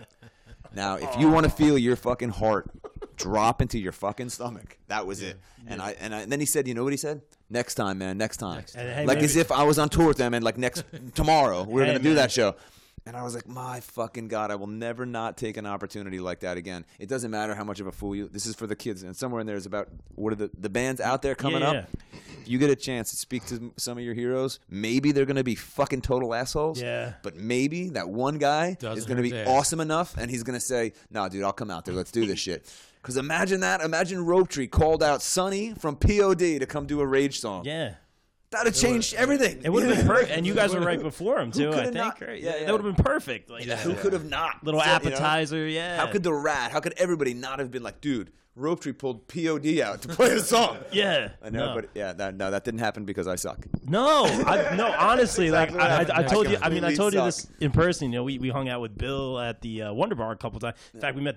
Now, if you want to feel your fucking heart drop into your fucking stomach, that was it. And then he said, you know what he said? Next time, man. Next time. Hey, like as if I was on tour with them and like tomorrow we're going to do that show. And I was like, my fucking God, I will never not take an opportunity like that again. It doesn't matter how much of a fool you. This is for the kids. And somewhere in there is about what are the bands out there coming up. If you get a chance to speak to some of your heroes, maybe they're going to be fucking total assholes. Yeah. But maybe that one guy is going to be awesome enough, and he's going to say, "No, dude, I'll come out there. Let's do this shit." Because imagine that. Imagine Rope Tree called out Sonny from POD to come do a Rage song. Yeah. That would have changed everything. It would have been perfect. And you guys were right before him, too, I think. Not? Right? Yeah. That would have been perfect. Like, Who could have not? Little appetizer, yeah. How could the Rat, how could everybody not have been like, dude, Rope Tree pulled POD out to play the song? Yeah. I know, but yeah, that didn't happen because I suck. No, honestly, Exactly like I told you. I mean, I told you suck. this in person. We hung out with Bill at the Wonder Bar a couple times. In fact, we met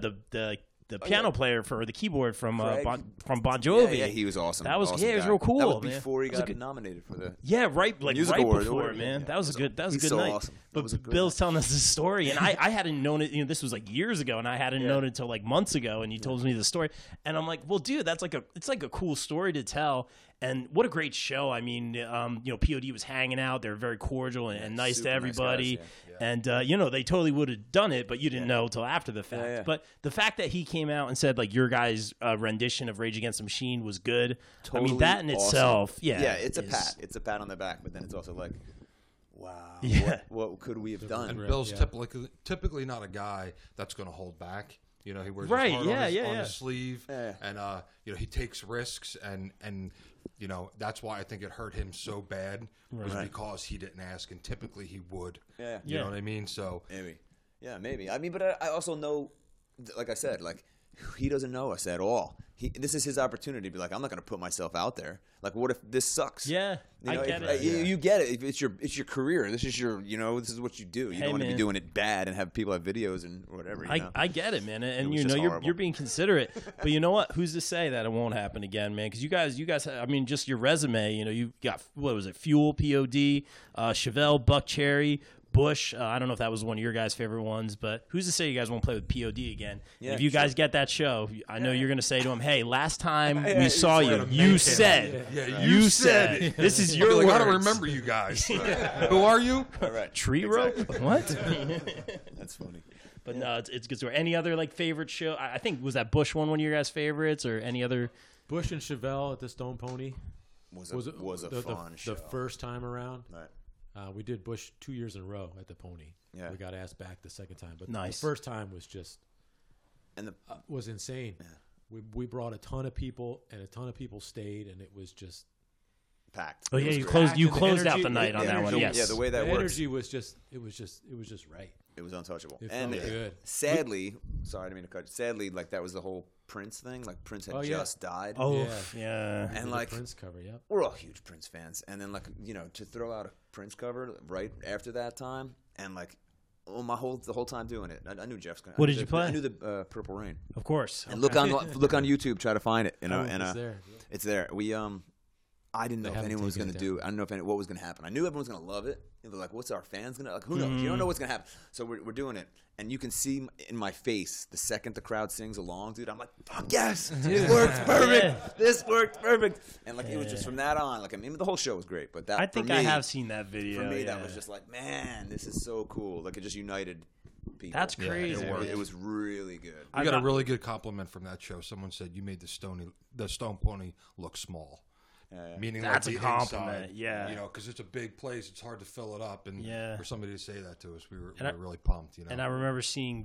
the piano player for the keyboard from Bon Jovi. Yeah, he was awesome. That was awesome it was guy. real cool. That was man. before he got nominated for the right Music right Award. before, man. That was a good He's so night. awesome. But Bill's telling us this story, and I hadn't known it. This was like years ago, and I hadn't known it until like months ago. And he told me the story, and I'm like, well, dude, it's like a cool story to tell. And what a great show. I mean, POD was hanging out. They were very cordial and nice to super nice everybody. guys, And, they totally would have done it, but you didn't know until after the fact. yeah. But the fact that he came out and said, like, your guys' rendition of Rage Against the Machine was good. I mean, that in awesome. itself, Yeah, it's a pat. It's a pat on the back, but then it's also like, wow, Yeah. what could we have done? And Right, Bill's yeah. typically not a guy that's going to hold back. He wears Right, his heart on his sleeve, Yeah. and he takes risks, and that's why I think it hurt him so bad was because he didn't ask, and typically he would. Yeah. You know what I mean? So Maybe. I mean, but I also know, like I said, like he doesn't know us at all. This is his opportunity to be like, I'm not going to put myself out there. Like, what if this sucks? Yeah, I get it. You get it. It's your career. This is this is what you do. You don't want to be doing it bad and have people have videos and whatever. I get it, man, and was just you're horrible. being considerate, but you know what? Who's to say that it won't happen again, man? Because you guys, I mean, just your resume. You got what was it? Fuel, POD, Chevelle, Buck Cherry, Bush. I don't know if that was one of your guys' favorite ones, but who's to say you guys won't play with POD again? Yeah, if you guys get that show, I know you're going to say to him, "Hey, last time we saw you, gonna you make said, Yeah, you said this is your I'll be like, words." I don't remember you guys. Who are you? All right. Tree rope? What? That's funny. But no, it's good story. Any other like favorite show? I think was that Bush one of your guys' favorites, or any other? Bush and Chevelle at the Stone Pony Was a fun show. The first time around. Right. We did Bush 2 years in a row at the Pony. Yeah. We got asked back the second time, but Nice. the first time was just And was insane. Yeah. We brought a ton of people, and a ton of people stayed, and it was just packed. Oh It yeah, was you great. closed And the out energy- the night on that one. energy- Yes. Yeah, the way that the works. energy was just it was just right. It was untouchable. It And felt good. sadly, sorry, I didn't mean to cut you. Sadly, like that was the whole Prince thing. Like Prince had Oh, yeah. just died. Oh Yeah. yeah. and The like Prince cover, yep. we're all huge Prince fans. And then like to throw out a Prince cover right after that time, and like the whole time doing it, I knew Jeff's gonna. What I knew did you the- play? I knew the Purple Rain. Of course. And look on YouTube, try to find it. It's there. Yeah. It's there. I didn't know if haven't anyone was taken going it to do it. I didn't know what was going to happen. I knew everyone was going to love it. And they're like, what's our fans going to like? Who knows? You don't know what's going to happen. So we're doing it. And you can see in my face the second the crowd sings along, dude, I'm like, fuck yes. It works perfect. Yeah. This worked perfect. And like it was just from that on. Like I mean, the whole show was great. But that I think for me, I have seen that video. For me, yeah. that was just like, man, this is so cool. Like it just united people. That's crazy. It was really good. I got a really good compliment from that show. Someone said you made the Stone Pony look small. Meaning That's like a the compliment, inside, yeah. because it's a big place. It's hard to fill it up, and Yeah. for somebody to say that to us, we were I- really pumped. And I remember seeing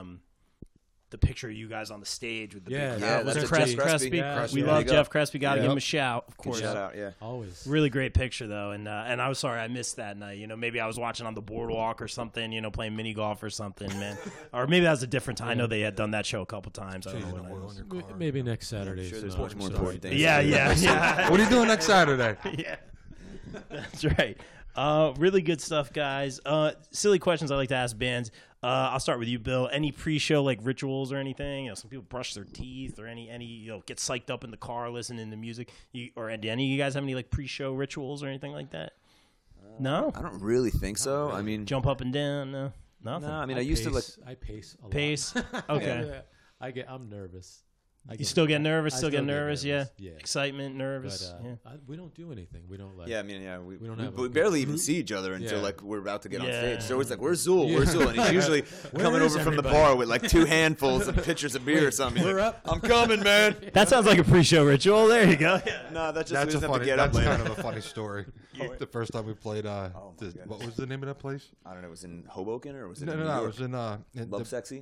the picture of you guys on the stage with the Yeah, big yeah, crowd. Was that's it Jeff Crespi? Crespi. Yeah, We there love you go. Jeff Crespi. Got to Yeah. give him a shout, of course. Shout out, yeah. Always. Really great picture though, and I was sorry I missed that night. Maybe I was watching on the boardwalk or something. Playing mini golf or something, man. Or maybe that was a different time. I know they had done that show a couple times. I don't know when that oil was. in your car. Maybe next Saturday. I'm sure there's so- much more so- important things. Yeah. What are you doing next Saturday? Yeah, that's right. Really good stuff, guys. Silly questions I like to ask bands. I'll start with you, Bill. Any pre-show like rituals or anything? Some people brush their teeth or any get psyched up in the car listening to music. Or do any of you guys have any like pre-show rituals or anything like that? No. I don't really think so. I mean, Jump up and down. No. Nothing. no, I mean, I used to like. I pace a lot. Pace. Okay. I'm nervous. You still get nervous? I Still get nervous? Yeah. Yeah. Excitement, nervous. But yeah. we don't do anything. We don't like. Yeah, I mean, yeah, we don't have a we barely group. even see each other until Yeah. like we're about to get on Yeah. stage. So it's like, where's Zool? Where's Zool? And he's usually coming is over from the everybody? bar with like 2 handfuls of pitchers of beer or something. He's we're like, up. I'm coming, man. That sounds like a pre-show ritual. There you go. No, that's just That's we a just have funny. to get up That's later. kind of a funny story. The first time we played, my what was the name of that place? I don't know. It was in Hoboken or was it No, in no, New no. It York? was in Love Sexy.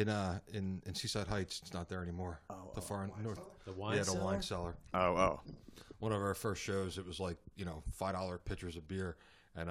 in Seaside Heights. It's not there anymore. The far north. The wine Yeah, the cellar? wine cellar. Oh. One of our first shows, it was like $5 pitchers of beer, and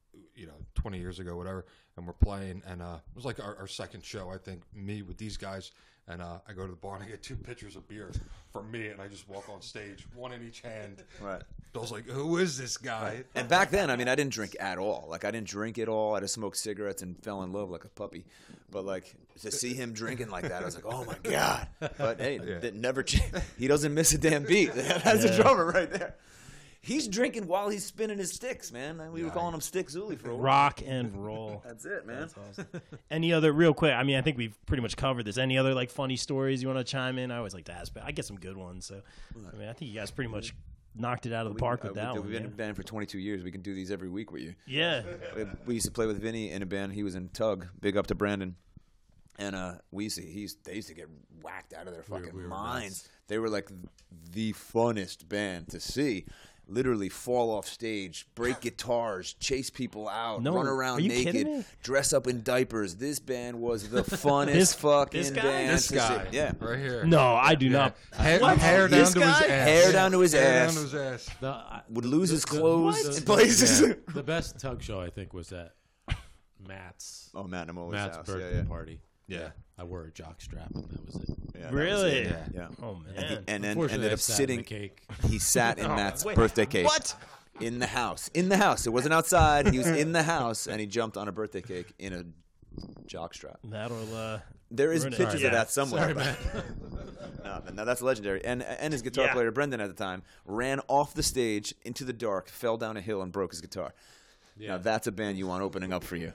20 years ago, whatever. And we're playing, and it was like our second show, I think. Me with these guys, and I go to the bar and I get 2 pitchers of beer for me, and I just walk on stage, 1 in each hand. Right. Bill's like, "Who is this guy?" And back then, I mean, I didn't drink at all. Like, I didn't drink at all. I just smoked cigarettes and fell in love like a puppy. But, like, to see him drinking like that, I was like, oh, my God. But, hey, that never changed. He doesn't miss a damn beat. That's a drummer right there. He's drinking while he's spinning his sticks, man. We were calling him Stick Zuli for a while. Rock and roll. That's it, man. Any other, real quick, I mean, I think we've pretty much covered this. Any other, like, funny stories you want to chime in? I always like to ask, but I get some good ones. So, I mean, I think you guys pretty much knocked it out of the park with that one. We've been in a Yeah. band for 22 years. We can do these every week with you. Yeah. We used to play with Vinny in a band. He was in Tug. Big up to Brandon. And they used to get whacked out of their fucking we were minds. nuts. They were like the funnest band to see. Literally fall off stage, break guitars, chase people out, No, run are around you kidding me? naked, dress up in diapers. This band was the funnest fucking this guy? band This to guy, see. Yeah. right here. No, I do not. Hair What? down This to his guy? ass. Hair down to his Hair ass. down to his ass. Would lose his clothes What? in places. The best Tug show I think was at Matt's Oh, Matt Namola's Matt's house. birthday Yeah. party. Yeah. I wore a jock strap and that was it. Yeah, that was Really? it. Yeah. Oh man. And then Unfortunately, ended I up sat in sitting. the cake. He sat in Matt's wait, birthday cake. what? In the house. In the house. It wasn't outside. He was in the house, and he jumped on a birthday cake in a jockstrap. That'll. There is ruin it. pictures Yeah. of that somewhere. Sorry, Matt. No, that's legendary. And his guitar Yeah. player, Brendan, at the time, ran off the stage into the dark, fell down a hill, and broke his guitar. Now, that's a band you want opening up for you.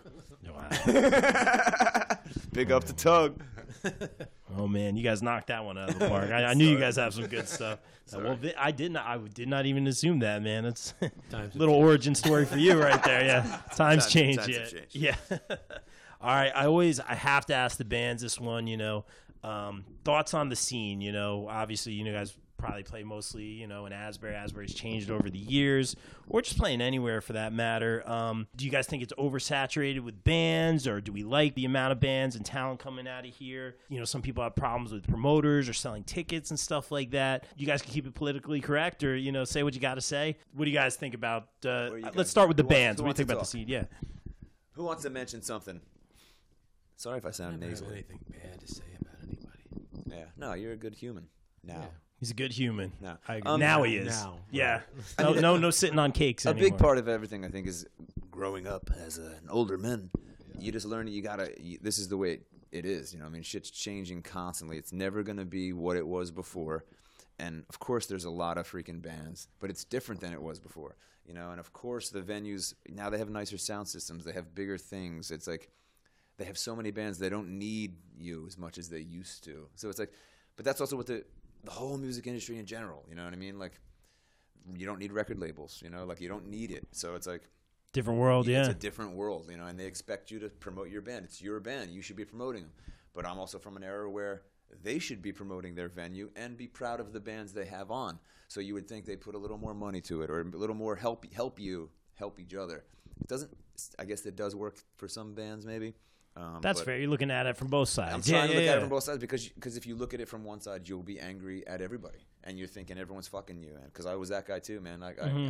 Big up to Tug. Oh man, you guys knocked that one out of the park. I knew you guys have some good stuff. Well, I did not even assume that, man. It's a Times little origin story for you right there. Yeah, times change. times Yeah, have changed. yeah. All right, I have to ask the bands this one. Thoughts on the scene. Obviously, you guys probably play mostly, in Asbury. Asbury's changed over the years, or just playing anywhere for that matter. Do you guys think it's oversaturated with bands, or do we like the amount of bands and talent coming out of here? Some people have problems with promoters or selling tickets and stuff like that. You guys can keep it politically correct, or say what you got to say. What do you guys think about? Let's start with the who wants- bands. who What do you think about wants the to scene? Yeah. Who wants to mention something? Sorry if I sound I don't have nasally. anything bad to say about anybody. Yeah. No, you're a good human. Now. He's a good human. No. I agree. Now he is. Now. Yeah. No sitting on cakes A anymore. big part of everything, I think, is growing up as an older man. You just learn that you gotta. This is the way it is. Shit's changing constantly. It's never gonna be what it was before. And of course, there's a lot of freaking bands, but it's different than it was before. And of course, the venues now they have nicer sound systems. They have bigger things. It's like they have so many bands. They don't need you as much as they used to. So it's like, but that's also what the whole music industry in general. You know what I mean? Like, you don't need record labels. Like you don't need it. So it's like. Different world, It's yeah. a different world, and they expect you to promote your band. It's your band. You should be promoting them. But I'm also from an era where they should be promoting their venue and be proud of the bands they have on. So you would think they put a little more money to it or a little more help each other. It doesn't. I guess it does work for some bands, maybe. That's but fair. You're looking at it from both sides. I'm trying to look at it from both sides because if you look at it from one side, you'll be angry at everybody, and you're thinking everyone's fucking you. Because I was that guy too, man.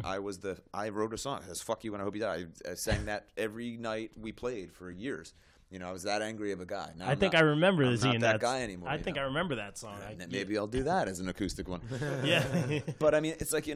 I wrote a song. It was "Fuck You" and I hope you die. I sang that every night we played for years. I was that angry of a guy. Now I think I remember I'm the not scene. that guy anymore. I think I remember that song. And maybe I'll do that as an acoustic one. Yeah. But I mean, it's like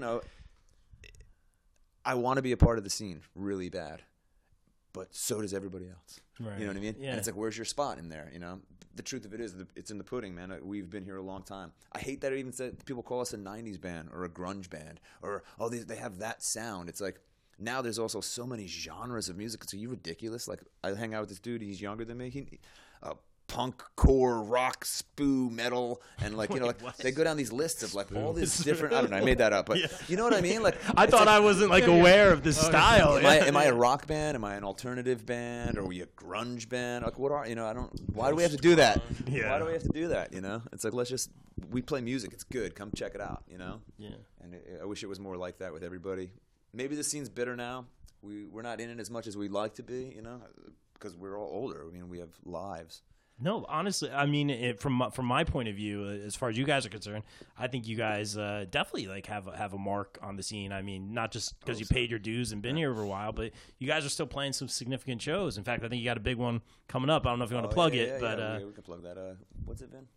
I want to be a part of the scene really bad, but so does everybody else. Right. You know what I mean? Yeah. And it's like, where's your spot in there? The truth of it is, it's in the pudding, man. We've been here a long time. I hate that it even said people call us a '90s band or a grunge band or they have that sound. It's like now there's also so many genres of music. It's ridiculous. Like I hang out with this dude. He's younger than me. Punk, core, rock, spoo, metal, and they go down these lists of like all this different. I don't know. I made that up, but you know what I mean? Like I thought I wasn't aware of this style. Am I a rock band? Am I an alternative band? Are we a grunge band? Like what are I don't. Why do we have to do that? Yeah. Why do we have to do that? It's like we play music. It's good. Come check it out. Yeah. And I wish it was more like that with everybody. Maybe the scene's bitter now. We're not in it as much as we'd like to be. Because we're all older. I mean, we have lives. No, honestly, I mean, from my point of view, as far as you guys are concerned, I think you guys definitely have a mark on the scene. I mean, not just because you paid your dues and been here for a while, but you guys are still playing some significant shows. In fact, I think you got a big one coming up. I don't know if you want to plug it, but we can plug that. What's it been?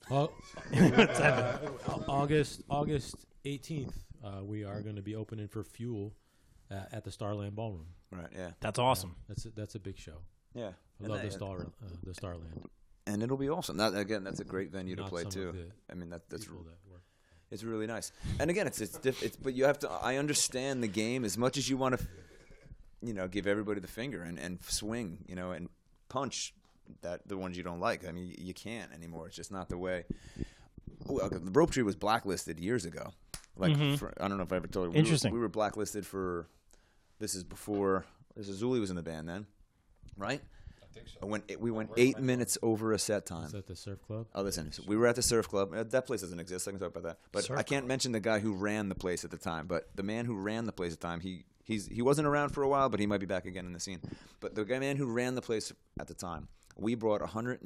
August 18th, we are going to be opening for Fuel at the Starland Ballroom. Right. Yeah. that's awesome. That's a big show. Yeah. I love the Starland. And it'll be awesome. Again, that's a great venue to Not play some too. of the I mean, that's People that work. it's really nice. And again, it's but you have to. I understand the game as much as you want to, give everybody the finger and swing, and punch the ones you don't like. I mean, you can't anymore. It's just not the way. The Rope Tree was blacklisted years ago. Like I don't know if I ever told you. Interesting. We were blacklisted for. This is Zuli was in the band then, right? I think so. We went 8 minutes over a set time. Is that the surf club? Oh, listen. So we were at the surf club. That place doesn't exist. I can talk about that. But I can't mention the guy who ran the place at the time. But the man who ran the place at the time, he wasn't around for a while, but he might be back again in the scene. But the man who ran the place at the time, we brought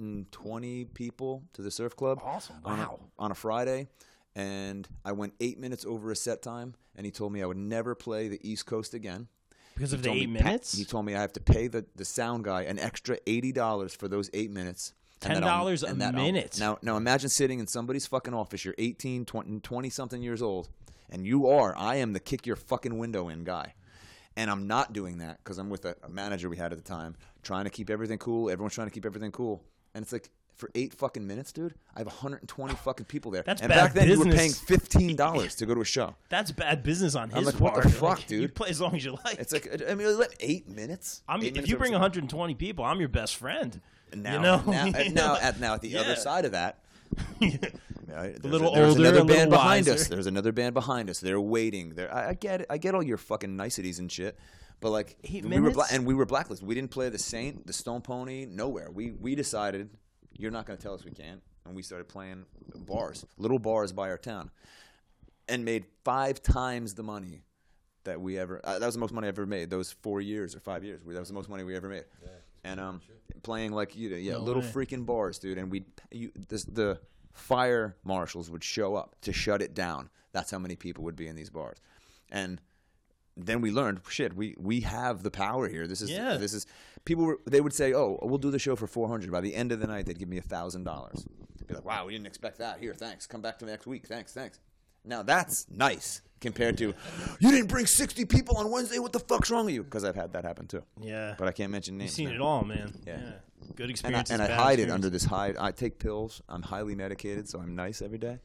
120 people to the surf club. Awesome. Wow. On a Friday. And I went 8 minutes over a set time, and he told me I would never play the East Coast again. Because of the told 8 me, minutes? He told me I have to pay the sound guy an extra $80 for those 8 minutes. $10 a minute. Now imagine sitting in somebody's fucking office. You're 18, 20-something years old, and I am the kick your fucking window in guy. And I'm not doing that because I'm with a manager we had at the time, trying to keep everything cool. Everyone's trying to keep everything cool. And it's like, for 8 fucking minutes, dude, I have 120 fucking people there. That's and bad back then, business. you were paying $15 to go to a show. That's bad business on his I'm like, part. what the fuck, Like, dude? You play as long as you like. It's like, I mean, 8 minutes? If you bring 120 people, I'm your best friend. Now, you know? now at the other side of that, right, a little there's older, another a little band behind wiser. us. There's another band behind us. They're waiting. I get it. I get all your fucking niceties and shit. But like, 8 we were minutes? we were blacklisted. We didn't play the Saint, the Stone Pony, nowhere. We decided you're not going to tell us we can't, and we started playing little bars by our town, and made 5 times the money that we ever. That was the most money I ever made. Those 4 years or 5 years. That was the most money we ever made. Yeah. And playing like little freaking bars, dude. And the fire marshals would show up to shut it down. That's how many people would be in these bars, and then we learned, shit, we have the power here. This is people they would say, oh, we'll do the show for $400. By the end of the night, they'd give me $1,000. Be like, wow, we didn't expect that. Here, thanks. Come back to next week. Thanks. Now that's nice compared to, you didn't bring 60 people on Wednesday. What the fuck's wrong with you? Because I've had that happen too. Yeah. But I can't mention names. You've seen man. it all, man. Yeah. Good experiences. And I bad hide it experiences. under this hide. I take pills. I'm highly medicated, so I'm nice every day.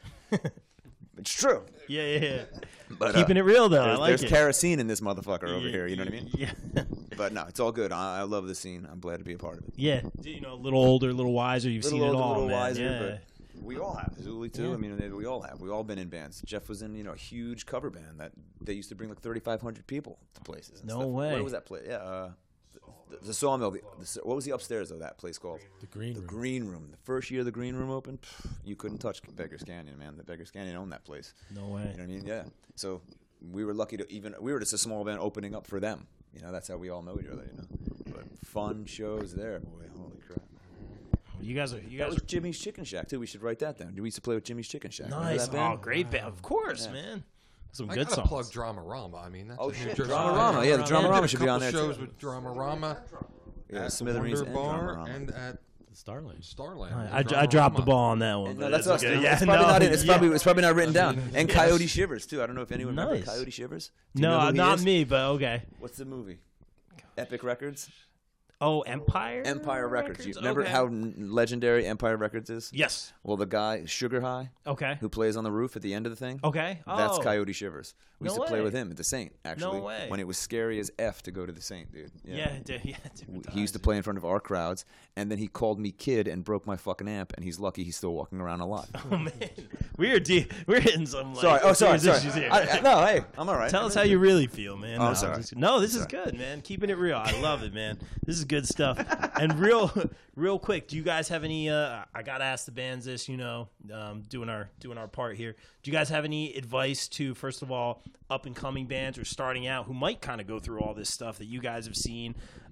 It's true. Yeah. But, Keeping it real, though. I like there's it. kerosene in this motherfucker over here. You know what I mean? Yeah. But no, it's all good. I love the scene. I'm glad to be a part of it. Yeah. A little older, a little wiser. You've seen it all, little man. wiser, Yeah. but we all have. Zuli too. Yeah. I mean, we all have. We all been in bands. Jeff was in, a huge cover band that they used to bring like 3,500 people to places. And No stuff. way. What was that place? Yeah, the Sawmill. What was the upstairs of that place called? The Green Room. Green Room. The first year the Green Room opened, you couldn't touch Beggars Canyon, man. The Beggars Canyon owned that place. No way. You know what I mean? Yeah. So we were lucky we were just a small band opening up for them. That's how we all know each other. But fun shows there, boy. Holy crap. You guys are. That was Jimmy's Chicken Shack too. We should write that down. We used to play with Jimmy's Chicken Shack. Remember nice. that band? Oh, great band. Of course, man. Some I good gotta songs. plug Dramarama. I mean, that's Oh, a New shit, Jersey Dramarama. band. Yeah, the Dramarama Did should be on there, shows too. with Dramarama Yeah, at Smithereens Wonder and Bar Dramarama. and at Starland. Starland. I dropped the ball on that one. No, but that's it's us. okay. dude. Yeah, It's probably no, not. It's yeah. probably not written down. And Yes. Coyote Shivers too. I don't know if anyone remember Nice. Coyote Shivers. Do you know No, who he not is? me, but okay. What's the movie? Epic Records. Oh, Empire. Empire Records. You remember Okay. how legendary Empire Records is? Yes. Well, the guy Sugar High, Okay. who plays on the roof at the end of the thing. Okay. That's Oh. Coyote Shivers. We used No to play way. with him at the Saint, actually. way. When it was scary as F to go to the Saint, dude. Yeah. Yeah. He used to play in front of our crowds, and then he called me kid and broke my fucking amp, and he's lucky he's still walking around alive. Oh man, we're hitting some like Sorry. serious issues here. No, hey, I'm all right. Tell us how you really feel, man. Oh, I'm sorry. No, this is good, man. Keeping it real. I love it, man. This is good stuff. And real quick, do you guys have any? I gotta ask the bands this. Doing our part here. Do you guys have any advice to, first of all, up and coming bands or starting out who might kind of go through all this stuff that you guys have seen?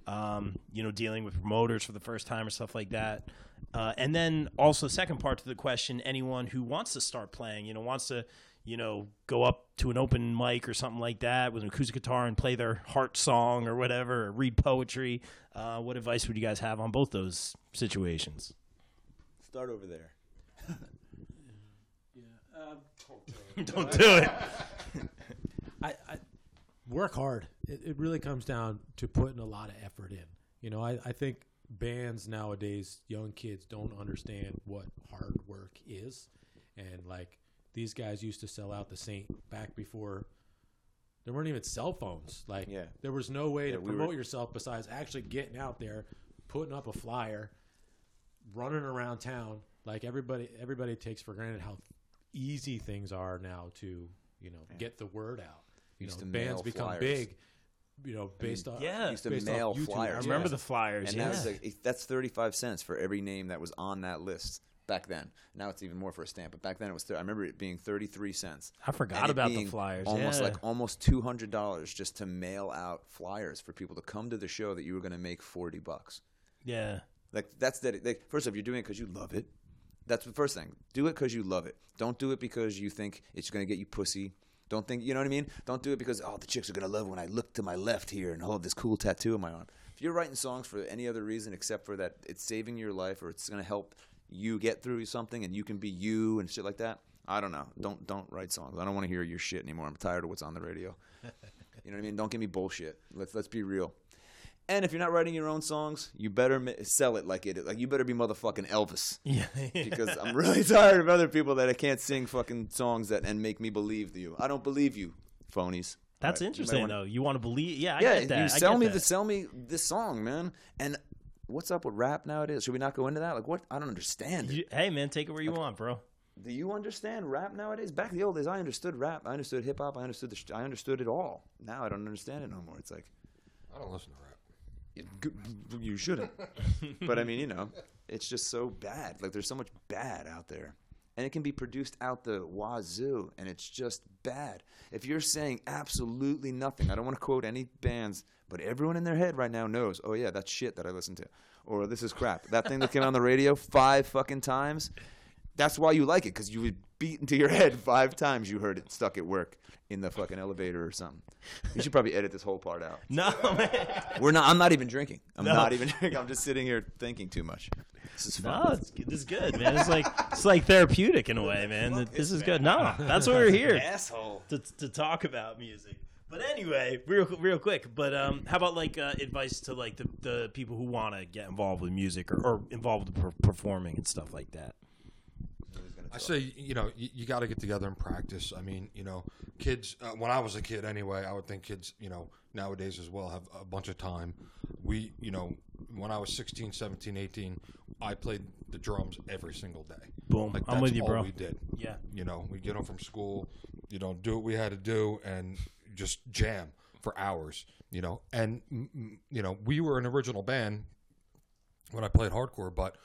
Dealing with promoters for the first time or stuff like that. And then also, second part to the question: anyone who wants to start playing, wants to. Go up to an open mic or something like that with an acoustic guitar and play their heart song or whatever, or read poetry. What advice would you guys have on both those situations? Start over there. Don't do it. I work hard. It really comes down to putting a lot of effort in. I think bands nowadays, young kids don't understand what hard work is. And like these guys used to sell out the Saint back before there weren't even cell phones. Like there was no way to promote yourself besides actually getting out there, putting up a flyer, running around town. Like everybody takes for granted how easy things are now to get the word out. Used to Bands mail become flyers. big, based on Used to based off mail YouTube. flyers. I remember the flyers. And Yeah. that was that's 35 cents for every name that was on that list back then. Now it's even more for a stamp, but back then it was. I remember it being 33 cents. I forgot And it about the being flyers. Almost Yeah. like almost $200 just to mail out flyers for people to come to the show that you were going to make $40. Yeah. Like that's that. Like, first off, you're doing it because you love it. That's the first thing. Do it because you love it. Don't do it because you think it's going to get you pussy. Don't think, you know what I mean? Don't do it because, the chicks are going to love when I look to my left here and hold this cool tattoo on my arm. If you're writing songs for any other reason except for that it's saving your life or it's going to help you get through something and you can be you and shit like that, I don't know. Don't write songs. I don't want to hear your shit anymore. I'm tired of what's on the radio. You know what I mean? Don't give me bullshit. Let's be real. And if you're not writing your own songs, you better sell it like it. Like you better be motherfucking Elvis. Yeah. Because I'm really tired of other people that can't sing fucking songs and make me believe you. I don't believe you, phonies. That's All right, interesting, though. You want to believe? Yeah, I Yeah, get that. you I sell get me that. sell me this song, man. And what's up with rap nowadays? Should we not go into that? Like what? I don't understand it. Hey, man, take it where you want, bro. Do you understand rap nowadays? Back in the old days, I understood rap. I understood hip hop. I understood it all. Now I don't understand it no more. It's like I don't listen to rap. you shouldn't. But I mean, it's just so bad. Like there's so much bad out there. And it can be produced out the wazoo, and it's just bad. If you're saying absolutely nothing, I don't want to quote any bands, but everyone in their head right now knows, oh yeah, that's shit that I listen to. Or this is crap. That thing that came on the radio 5 fucking times, that's why you like it, because you would beat into your head 5 times you heard it stuck at work in the fucking elevator or something. You should probably edit this whole part out. No, man. I'm not even drinking. I'm No. not even drinking. I'm just sitting here thinking too much. This is fun. No, this is good, man. It's like therapeutic in a way, man. This is good. No, that's what we're here Asshole. to talk about music. But anyway, real quick. But how about like advice to like the people who want to get involved with music or involved with performing and stuff like that? I say, you got to get together and practice. I mean, kids, when I was a kid anyway, I would think kids, nowadays as well have a bunch of time. We, when I was 16, 17, 18, I played the drums every single day. Boom. Like, I'm that's with you, all bro. we did. Yeah. We get home from school, do what we had to do and just jam for hours, And, we were an original band when I played hardcore, but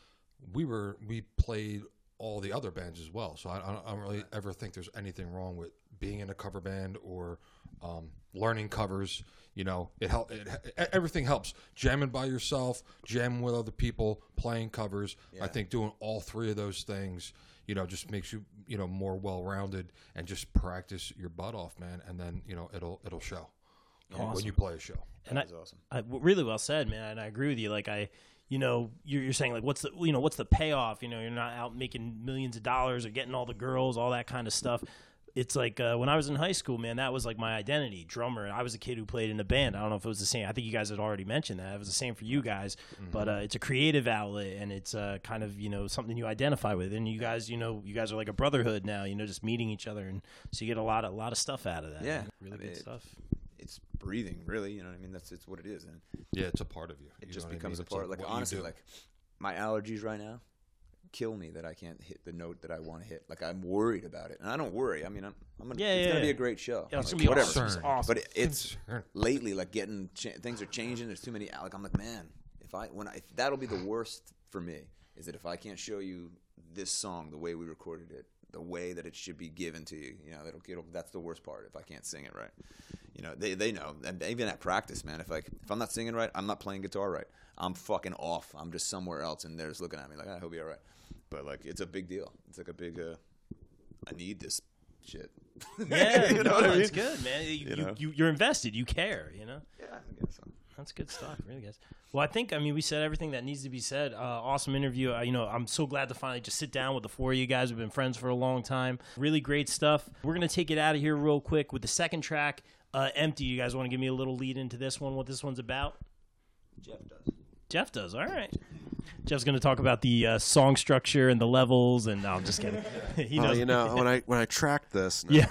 we played all the other bands as well. So I don't really ever think there's anything wrong with being in a cover band or learning covers. Everything helps. Jamming by yourself, jamming with other people, playing covers. Yeah. I think doing all 3 of those things, just makes you, more well-rounded and just practice your butt off, man. And then, it'll show when you play a show. And That was awesome. really well said, man. And I agree with you. Like you're saying like what's the payoff? You're not out making millions of dollars or getting all the girls, all that kind of stuff. It's like when I was in high school, man, that was like my identity, drummer. I was a kid who played in a band. I don't know if it was the same. I think you guys had already mentioned that. It was the same for you guys. Mm-hmm. But it's a creative outlet, and it's kind of something you identify with. And you guys, you guys are like a brotherhood now. Just meeting each other, and so you get a lot of stuff out of that. Yeah. really good stuff. It's breathing, really. You know what I mean? It's what it is. And Yeah, it's a part of you. it You just know what I becomes mean? a part. It's Like what you honestly, do. like my allergies right now kill me that I can't hit the note that I want to hit. Like I'm worried about it, and I don't worry. I mean, it's gonna be a great show. Yeah, it's Like, gonna be whatever. awesome. It's awesome. But it's lately like things are changing. There's too many. Like I'm like, man, if that'll be the worst for me is that if I can't show you this song the way we recorded it, the way that it should be given to you, that's the worst part. If I can't sing it right, they know. And even at practice, man, if I'm not singing right, I'm not playing guitar right. I'm fucking off. I'm just somewhere else, and they're just looking at me like, he'll be all right. But like, it's a big deal. It's like a big. I need this shit. Yeah, You know what I mean? it's good, man. You're invested. You care. Yeah, I guess so. That's good stuff, really, guys. Well, we said everything that needs to be said. Awesome interview. I'm so glad to finally just sit down with the 4 of you guys. We've been friends for a long time. Really great stuff. We're going to take it out of here real quick with the second track, Empty. You guys want to give me a little lead into this one, what this one's about? Jeff does. All right. Jeff's going to talk about the song structure and the levels, and no, I'm just kidding. He knows. when I tracked this, Yeah.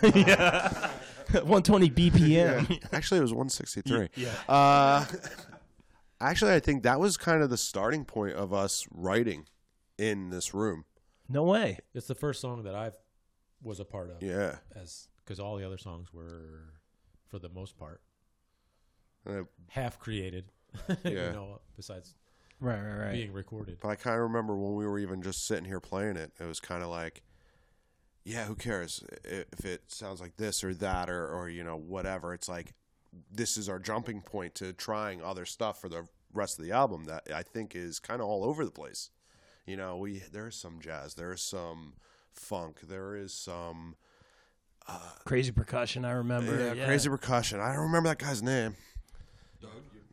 120 BPM. actually it was 163. Yeah. Actually, I think that was kind of the starting point of us writing in this room. No way. It's the first song that I was a part of. Yeah. As because all the other songs were, for the most part, Uh, half created. Yeah. Besides Right. being recorded. But I kind of remember when we were even just sitting here playing it, it was kind of like, yeah, who cares if it sounds like this or that or whatever. It's like, this is our jumping point to trying other stuff for the rest of the album that I think is kind of all over the place. There's some jazz, there's some funk, there is some Crazy percussion, I remember. yeah, crazy percussion. I don't remember that guy's name. Doug.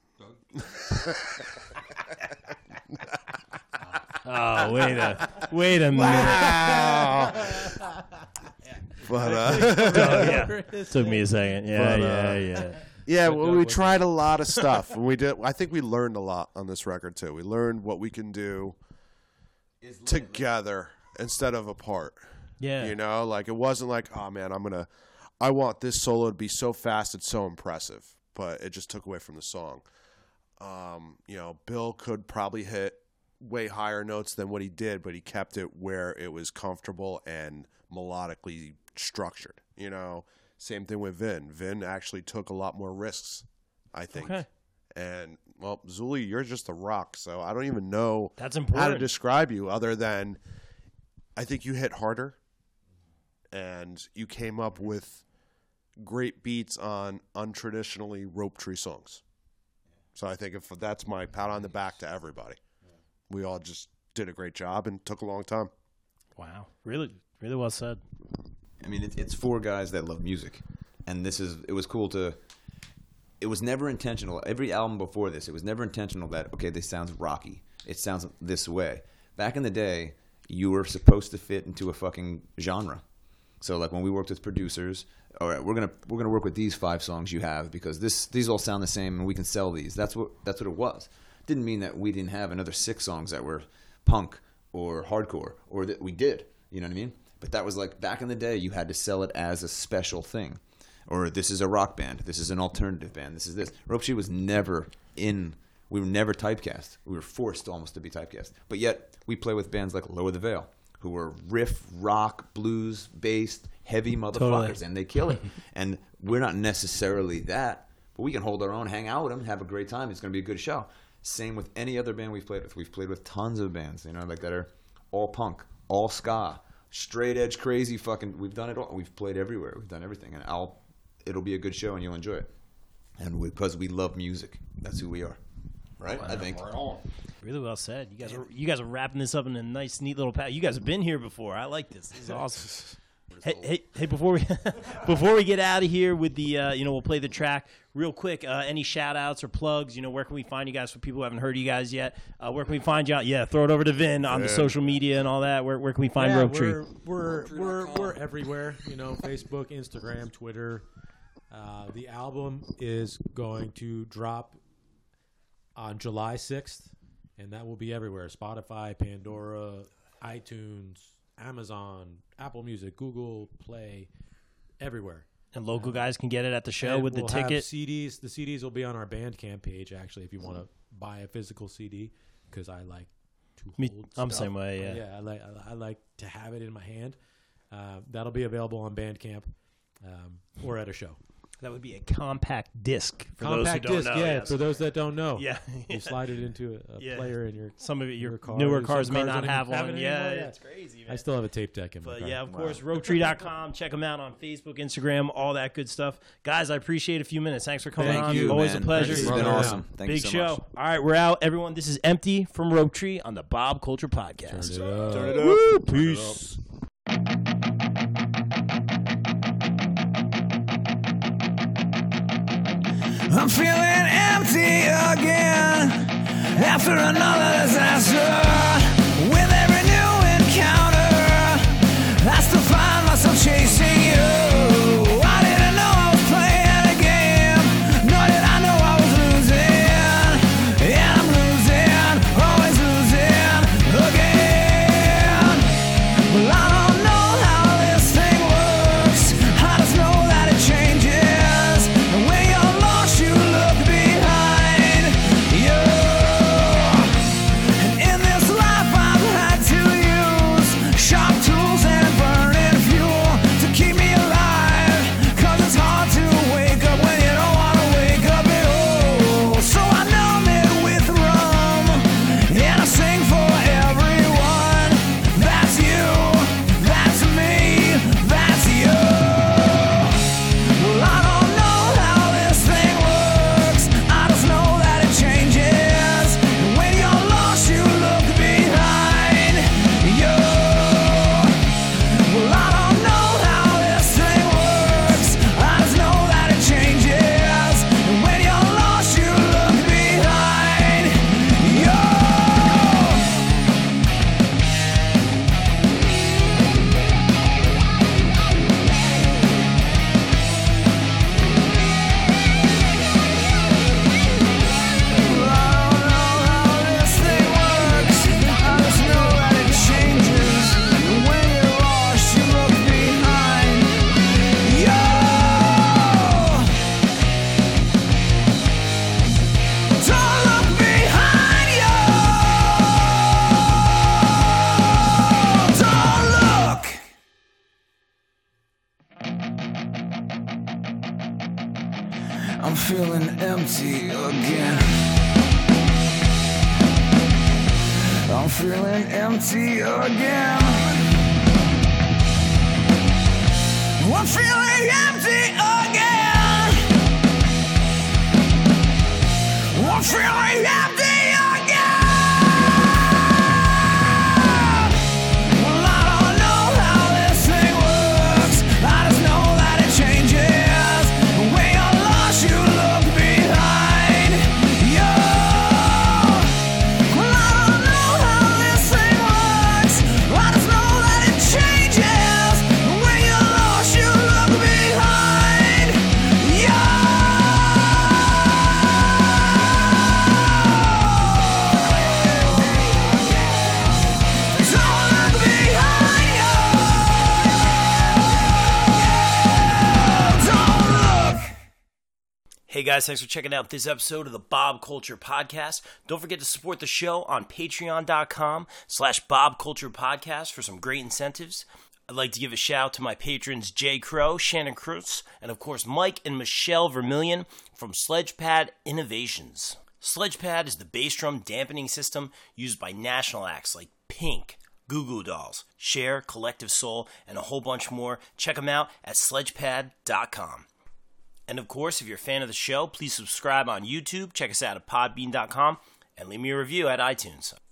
Oh, wait a minute. Wow. But Yeah. Took me a second. Yeah. yeah, well, we tried a lot of stuff. And we did. I think we learned a lot on this record too. We learned what we can do together instead of apart. Yeah. Like it wasn't like, oh man, I want this solo to be so fast and so impressive, but it just took away from the song. Bill could probably hit way higher notes than what he did, but he kept it where it was comfortable and melodically structured. Same thing with Vin. Vin actually took a lot more risks, I think. Okay. And well, Zuli, you're just a rock, so I don't even know That's how to important. describe you other than I think you hit harder and you came up with great beats on untraditionally Rope Tree songs. So I think if that's my pat on the back to everybody. We all just did a great job and took a long time. Wow. Really well said. I mean, it's four guys that love music, and it was cool to. It was never intentional. Every album before this, it was never intentional that this sounds rocky. It sounds this way. Back in the day, you were supposed to fit into a fucking genre. So like when we worked with producers, all right, we're gonna work with these 5 songs you have because these all sound the same and we can sell these. That's what it was. Didn't mean that we didn't have another 6 songs that were punk or hardcore, or that we did. You know what I mean? But that was like back in the day, you had to sell it as a special thing. Or this is a rock band. This is an alternative band. This is this. Rope Tree was never we were never typecast. We were forced almost to be typecast. But yet, we play with bands like Lower the Veil, who were riff, rock, blues, based, heavy motherfuckers, Totally. and they kill it. And we're not necessarily that, but we can hold our own, hang out with them, have a great time. It's going to be a good show. Same with any other band we've played with. We've played with tons of bands, like that are all punk, all ska, straight edge, crazy fucking. We've done it all. We've played everywhere. We've done everything, and it'll be a good show, and you'll enjoy it. And because we love music, that's who we are, right? I think. Really well said. You guys are wrapping this up in a nice, neat little pack. You guys have been here before. I like this. This is awesome. Hey! Before we get out of here with the we'll play the track real quick. Any shout outs or plugs? Where can we find you guys for people who haven't heard of you guys yet? Where can we find you? Yeah, throw it over to Vin on the social media and all that. Where can we find Rope Tree? We're everywhere. Facebook, Instagram, Twitter. The album is going to drop on July 6th, and that will be everywhere: Spotify, Pandora, iTunes, Amazon, Apple Music, Google Play, everywhere. And local guys can get it at the show And with we'll the have ticket. CDs. The CDs will be on our Bandcamp page, actually, if you want to buy a physical CD, because I like to hold I'm the stuff. same way, yeah. Yeah, I like to have it in my hand. That'll be available on Bandcamp or at a show. That would be a compact disc for Compact those who disc, don't know. yeah, yes. for those that don't know. Yeah. You slide it into a Yeah. player in your Some of it, your car. newer Some cars may cars not don't have even have one. it Yeah, anymore, yeah. it's crazy, I man. still have a tape deck in my But car. yeah, of course, ropetree.com. Check them out on Facebook, Instagram, all that good stuff. Guys, I appreciate a few minutes. Thanks for coming Thank on. you, Always man. a pleasure. This has been Brother. awesome. Thank Big you so show. much. All right, we're out. Everyone, this is Empty from Rope Tree on the Bob Culture Podcast. Turn it up. Woo, peace. I'm feeling empty again after another disaster. With every new encounter, I still find myself chasing you. I didn't know I was playing a game, nor did I know I was losing. And I'm losing, always losing again. Well, I don't know how this thing works. I just know that it changes. And when you're lost, you look behind you. And feeling empty again. I'm feeling empty again. I'm feeling empty again. I'm feeling empty again. Well, I don't know how this thing works. I just know that it changes. When you're lost, you look behind you. Well, I don't know how this thing works. I just know that it changes. When you're lost, you look behind you. So look behind you. Don't look. Hey guys, thanks for checking out this episode of the Bob Culture Podcast. Don't forget to support the show on patreon.com/Bob Culture Podcast for some great incentives. I'd like to give a shout out to my patrons Jay Crow, Shannon Cruz, and of course Mike and Michelle Vermillion from Sledgepad Innovations. Sledgepad is the bass drum dampening system used by national acts like Pink, Goo Goo Dolls, Cher, Collective Soul, and a whole bunch more. Check them out at sledgepad.com. And of course, if you're a fan of the show, please subscribe on YouTube, check us out at podbean.com, and leave me a review at iTunes.